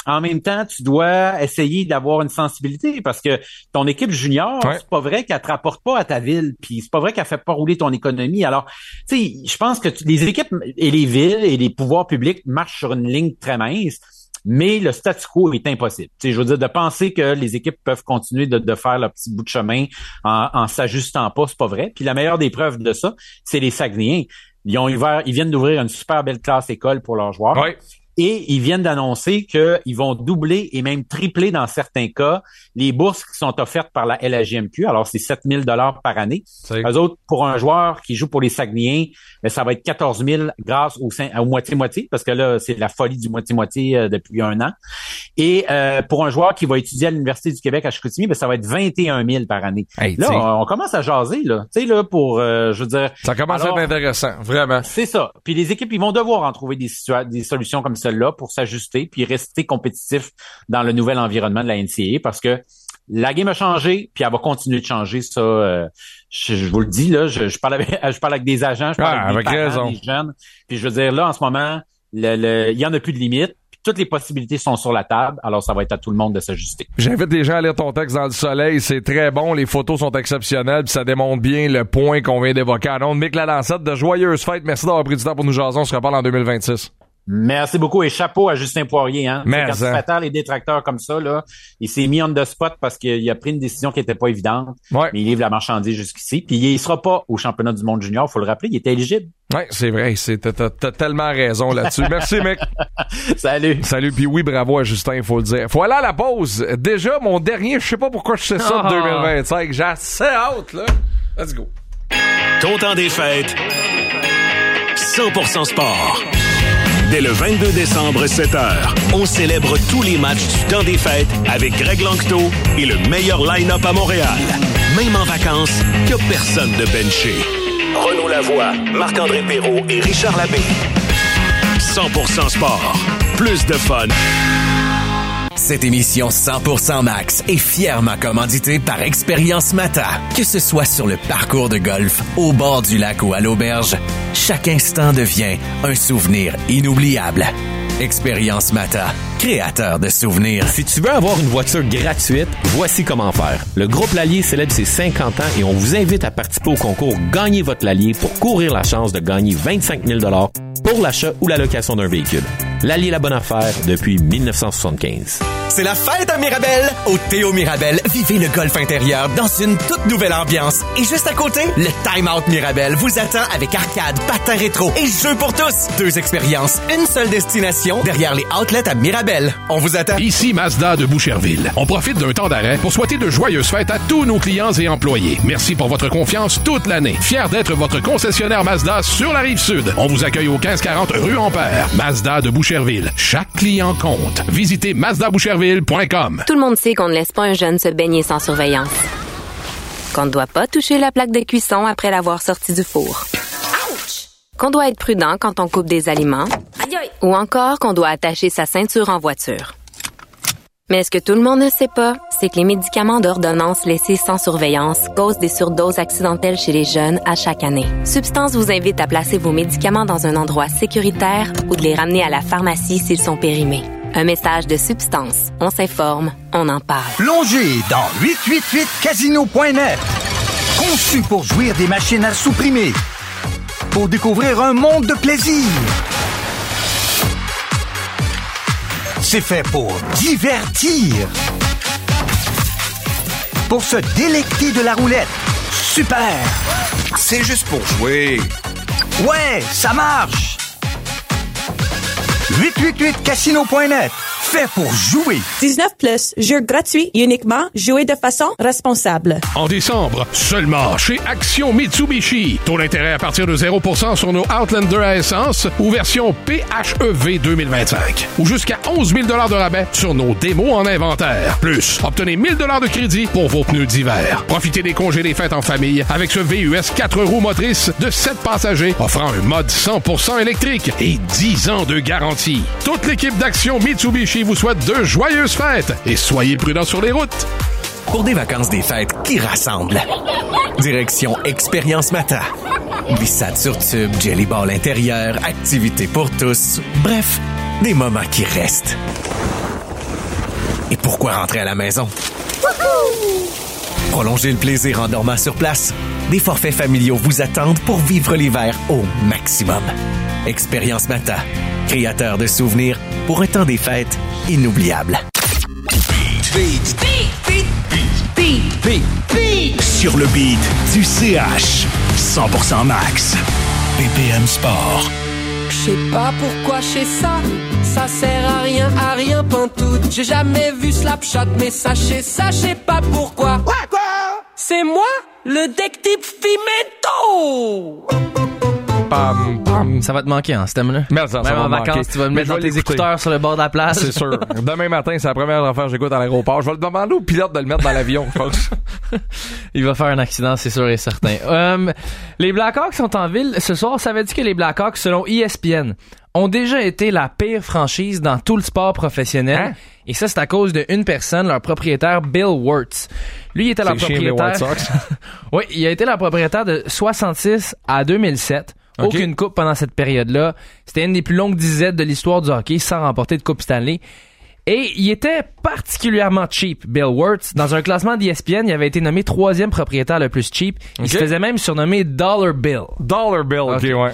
en même temps, tu dois essayer d'avoir une sensibilité parce que ton équipe junior, c'est pas vrai qu'elle te rapporte pas à ta ville, puis c'est pas vrai qu'elle fait pas rouler ton économie. Alors, tu sais, je pense que les équipes et les villes et les pouvoirs publics marchent sur une ligne très mince. Mais le statu quo est impossible. Tu sais, je veux dire, de penser que les équipes peuvent continuer de faire leur petit bout de chemin en s'ajustant pas, c'est pas vrai. Puis la meilleure des preuves de ça, c'est les Saguenayens. Ils viennent d'ouvrir une super belle classe école pour leurs joueurs. Oui. Et ils viennent d'annoncer qu'ils vont doubler et même tripler dans certains cas les bourses qui sont offertes par la LHJMQ. Alors, c'est 7 000 $ par année. Eux autres, pour un joueur qui joue pour les Saguenayens, ça va être 14 000 grâce au moitié-moitié, parce que là, c'est la folie du moitié-moitié depuis un an. Et pour un joueur qui va étudier à l'Université du Québec à Chicoutimi, ça va être 21 000 par année. Hey, là, on commence à jaser, là. Tu sais, là, pour, je veux dire... Ça commence à être intéressant, vraiment. C'est ça. Puis les équipes, ils vont devoir en trouver des solutions comme celle-là pour s'ajuster puis rester compétitifs dans le nouvel environnement de la NCAA parce que la game a changé puis elle va continuer de changer. Ça, je vous le dis là, je parle avec des agents, je parle avec des parents, des jeunes. Puis je veux dire là en ce moment, il y en a plus de limites. Toutes les possibilités sont sur la table, alors ça va être à tout le monde de s'ajuster. J'invite les gens à lire ton texte dans le soleil, c'est très bon, les photos sont exceptionnelles, puis ça démontre bien le point qu'on vient d'évoquer. Alors, Mick Lalancette, de joyeuses fêtes, merci d'avoir pris du temps pour nous jaser, on se reparle en 2026. Merci beaucoup et chapeau à Justin Poirier. Hein. Quand tu fais taire les détracteurs comme ça, là, il s'est mis on the spot parce qu'il a pris une décision qui était pas évidente. Ouais. Mais il livre la marchandise jusqu'ici. Puis il sera pas au championnat du monde junior, faut le rappeler, il était éligible. Oui, c'est vrai. T'as tellement raison là-dessus. Merci, mec. Salut. Salut. Puis oui, bravo à Justin, faut le dire. Faut aller à la pause. Déjà, mon dernier, je sais pas pourquoi je sais ça de 2025. J'ai assez hâte, là. Let's go. Ton temps des fêtes. 100% sport. Dès le 22 décembre, 7h, on célèbre tous les matchs du temps des fêtes avec Greg Langto et le meilleur line-up à Montréal. Même en vacances, il n'y a personne de benché. Renaud Lavoie, Marc-André Perrault et Richard Labbé. 100% sport. Plus de fun. Cette émission 100% Max est fièrement commanditée par Expérience Mata. Que ce soit sur le parcours de golf, au bord du lac ou à l'auberge, chaque instant devient un souvenir inoubliable. Expérience Mata, créateur de souvenirs. Si tu veux avoir une voiture gratuite, voici comment faire. Le Groupe Lallier célèbre ses 50 ans et on vous invite à participer au concours Gagnez votre Lallier pour courir la chance de gagner 25 000 $ pour l'achat ou la location d'un véhicule. Lallier la bonne affaire depuis 1975. C'est la fête à Mirabel. Au Théo Mirabel, vivez le golf intérieur dans une toute nouvelle ambiance. Et juste à côté, le Time Out Mirabel vous attend avec arcade, patins rétro et jeux pour tous. 2 expériences, une seule destination derrière les outlets à Mirabel. On vous attend. Ici Mazda de Boucherville. On profite d'un temps d'arrêt pour souhaiter de joyeuses fêtes à tous nos clients et employés. Merci pour votre confiance toute l'année. Fier d'être votre concessionnaire Mazda sur la Rive-Sud. On vous accueille au 1540 rue Ampère. Mazda de Boucherville. Chaque client compte. Visitez mazdaboucherville.com. Tout le monde sait qu'on ne laisse pas un jeune se baigner sans surveillance. Qu'on ne doit pas toucher la plaque de cuisson après l'avoir sorti du four. Ouch! Qu'on doit être prudent quand on coupe des aliments. Aïe aïe! Ou encore qu'on doit attacher sa ceinture en voiture. Mais ce que tout le monde ne sait pas, c'est que les médicaments d'ordonnance laissés sans surveillance causent des surdoses accidentelles chez les jeunes à chaque année. Substance vous invite à placer vos médicaments dans un endroit sécuritaire ou de les ramener à la pharmacie s'ils sont périmés. Un message de Substance. On s'informe, on en parle. Plongez dans 888casino.net. Conçu pour jouir des machines à sous-primer. Pour découvrir un monde de plaisir. C'est fait pour divertir. Pour se délecter de la roulette. Super! C'est juste pour jouer. Ouais, ça marche! 888casino.net. Fait pour jouer. 19+, jeu gratuit, uniquement, jouer de façon responsable. En décembre, seulement chez Action Mitsubishi. Taux d'intérêt à partir de 0% sur nos Outlander à essence ou version PHEV 2025. Ou jusqu'à 11 000 $ de rabais sur nos démos en inventaire. Plus, obtenez 1 000 $ de crédit pour vos pneus d'hiver. Profitez des congés des fêtes en famille avec ce VUS 4 roues motrices de 7 passagers offrant un mode 100% électrique et 10 ans de garantie. Toute l'équipe d'Action Mitsubishi vous souhaite de joyeuses fêtes et soyez prudents sur les routes. Pour des vacances des fêtes qui rassemblent. Direction Expérience Mata. Glissade sur tube, jelly ball intérieur, activités pour tous. Bref, des moments qui restent. pourquoi rentrer à la maison? Prolongez le plaisir en dormant sur place. Des forfaits familiaux vous attendent pour vivre l'hiver au maximum. Expérience Mata, créateur de souvenirs pour un temps des fêtes inoubliable. Sur le beat du CH. 100% max. BPM Sport. Je sais pas pourquoi je fais ça, ça sert à rien pantoute. J'ai jamais vu Slapshot, mais sachez ça, je sais pas pourquoi. Quoi? C'est moi, le détective Fimento! Pam, pam. Ça va te manquer, hein, ce thème-là. Mais ça Même va en manquer. vacances, tu vas me mettre dans tes écouteurs sur le bord de la plage. C'est sûr. Demain matin, c'est la première affaire que j'écoute à l'aéroport. Je vais le demander au pilote de le mettre dans l'avion, je pense. Il va faire un accident, c'est sûr et certain. Les Blackhawks sont en ville ce soir. Savais-tu que les Blackhawks, selon ESPN, ont déjà été la pire franchise dans tout le sport professionnel? Hein? Et ça, c'est à cause d'une personne, leur propriétaire, Bill Wirtz. Lui, il était leur propriétaire. Oui, il a été leur propriétaire de 66 à 2007. Okay. Aucune coupe pendant cette période-là. C'était une des plus longues dizaines de l'histoire du hockey sans remporter de coupe Stanley. Et il était particulièrement cheap, Bill Wirtz. Dans un classement d'ESPN, il avait été nommé 3e propriétaire le plus cheap. Il se faisait même surnommer Dollar Bill. Dollar Bill, ok, ouais.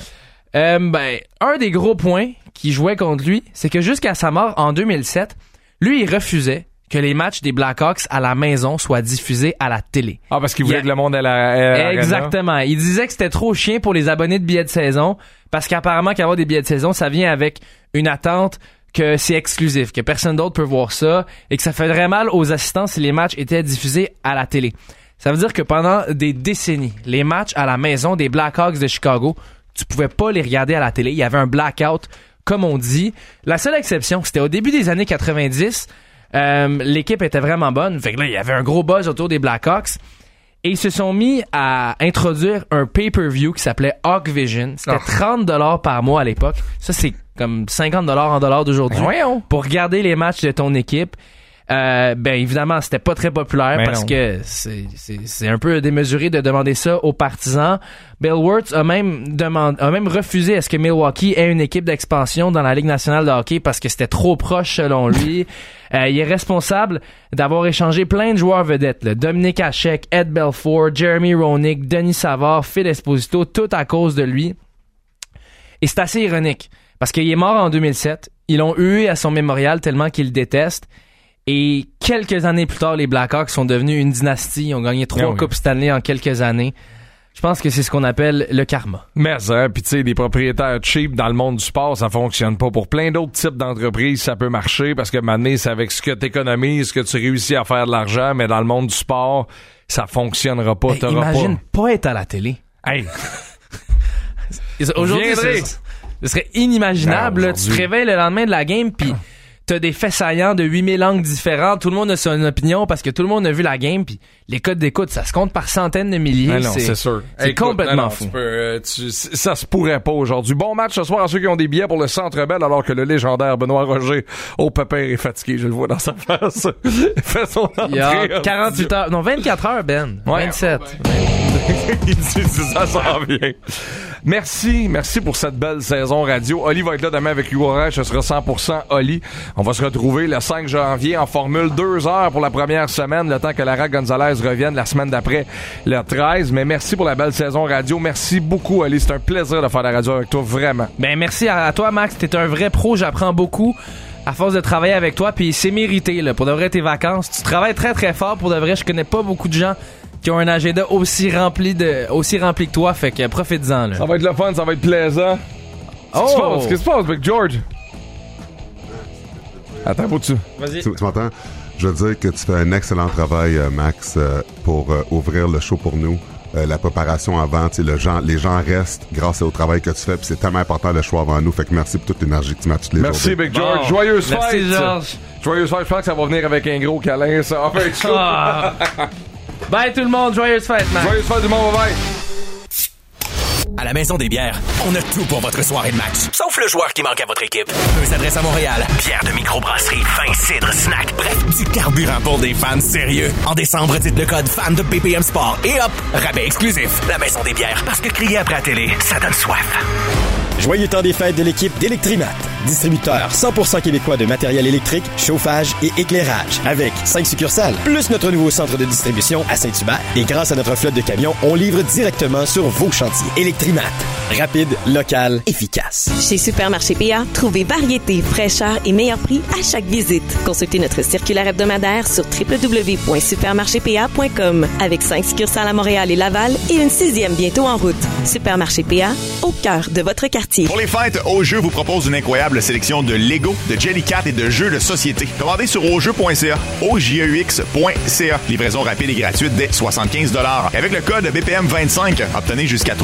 Un des gros points qui jouait contre lui, c'est que jusqu'à sa mort en 2007, lui, il refusait que les matchs des Blackhawks à la maison soient diffusés à la télé. Ah, parce qu'il voulait que le monde ait la Exactement. Il disait que c'était trop chiant pour les abonnés de billets de saison, parce qu'apparemment qu'avoir des billets de saison, ça vient avec une attente que c'est exclusif, que personne d'autre peut voir ça, et que ça ferait mal aux assistants si les matchs étaient diffusés à la télé. Ça veut dire que pendant des décennies, les matchs à la maison des Blackhawks de Chicago, tu pouvais pas les regarder à la télé. Il y avait un blackout, comme on dit. La seule exception, c'était au début des années 90. L'équipe était vraiment bonne. Fait que là, il y avait un gros buzz autour des Blackhawks. Et ils se sont mis à introduire un pay-per-view qui s'appelait Hawk Vision. C'était $30 par mois à l'époque. Ça, c'est comme $50 en dollars d'aujourd'hui. Pour regarder les matchs de ton équipe. Évidemment, c'était pas très populaire parce que c'est un peu démesuré de demander ça aux partisans. Bill Wirtz a même refusé à ce que Milwaukee ait une équipe d'expansion dans la Ligue nationale de hockey parce que c'était trop proche selon lui. Il est responsable d'avoir échangé plein de joueurs vedettes, là. Dominic Hasek, Ed Belfour, Jeremy Roenick, Denis Savard, Phil Esposito, tout à cause de lui. Et c'est assez ironique parce qu'il est mort en 2007. Ils l'ont hué à son mémorial tellement qu'ils le détestent. Et quelques années plus tard, les Blackhawks sont devenus une dynastie. Ils ont gagné 3 coupes Stanley en quelques années. Je pense que c'est ce qu'on appelle le karma. Mais ça, puis tu sais, des propriétaires cheap dans le monde du sport, ça fonctionne pas. Pour plein d'autres types d'entreprises, ça peut marcher parce que maintenant, c'est avec ce que t'économises que tu réussis à faire de l'argent, mais dans le monde du sport, ça fonctionnera pas. Imagine pas être à la télé. Hey! Aujourd'hui, ce serait inimaginable. Tu te réveilles le lendemain de la game, puis t'as des faits saillants de 8000 angles différents. Tout le monde a son opinion parce que tout le monde a vu la game. Puis les codes d'écoute, ça se compte par centaines de milliers. Ah non, c'est sûr. C'est complètement fou. Ça se pourrait pas aujourd'hui. Bon match ce soir à ceux qui ont des billets pour le Centre Bell, alors que le légendaire Benoît Roger au pépère est fatigué. Je le vois dans sa face. Il fait son entrée. Il y a 48 heures. Non, 24 heures, Ben. 27. Ça s'en vient. Merci pour cette belle saison radio. Oli va être là demain avec Hugo Reich. Ce sera 100% Oli. On va se retrouver le 5 janvier en Formule 2 heures pour la première semaine, le temps que Lara Gonzalez revienne la semaine d'après, le 13. Mais merci pour la belle saison radio. Merci beaucoup, Oli. C'est un plaisir de faire la radio avec toi, vraiment. Ben, merci à toi, Max. T'es un vrai pro. J'apprends beaucoup à force de travailler avec toi. Puis c'est mérité, là. Pour de vrai, tes vacances. Tu travailles très, très fort. Pour de vrai, je connais pas beaucoup de gens qui ont un agenda aussi rempli que toi, fait que profite-en, là. Ça va être le fun, ça va être plaisant. Qu'est-ce qui se passe, Big George? Attends, faut-tu? Vas-y. Tu m'entends? Je veux dire que tu fais un excellent travail, Max, pour ouvrir le show pour nous. La préparation avant, tu sais, les gens restent grâce au travail que tu fais, puis c'est tellement important le choix avant nous. Fait que merci pour toute l'énergie que tu mets toutes les jours. Merci, Big George. Bon. Joyeuse fête! Merci, George. Joyeuse fête. Je pense que ça va venir avec un gros câlin, ça. En fait, bye tout le monde, joyeuse fête, man. Joyeuse fête du monde, bye. À la Maison des Bières, on a tout pour votre soirée de match. Sauf le joueur qui manque à votre équipe. 2 adresses à Montréal. Bière de microbrasserie, vin, cidre, snack. Bref, du carburant pour des fans sérieux. En décembre, dites le code FAN de BPM Sport. Et hop, rabais exclusif. La Maison des Bières. Parce que crier après la télé, ça donne soif. Joyeux temps des fêtes de l'équipe d'Electrimat. Distributeur 100% québécois de matériel électrique, chauffage et éclairage. Avec 5 succursales, plus notre nouveau centre de distribution à Saint-Hubert. Et grâce à notre flotte de camions, on livre directement sur vos chantiers. Électrimat. Rapide, local, efficace. Chez Supermarché PA, trouvez variété, fraîcheur et meilleur prix à chaque visite. Consultez notre circulaire hebdomadaire sur www.supermarchépA.com avec 5 succursales à Montréal et Laval et une 6e bientôt en route. Supermarché PA, au cœur de votre quartier. Pour les fêtes, Au-Jeu vous propose une incroyable sélection de Lego, de Jellycat et de jeux de société. Commandez sur aujeu.ca, aujeux.ca. Livraison rapide et gratuite dès 75$. Avec le code BPM25, obtenez jusqu'à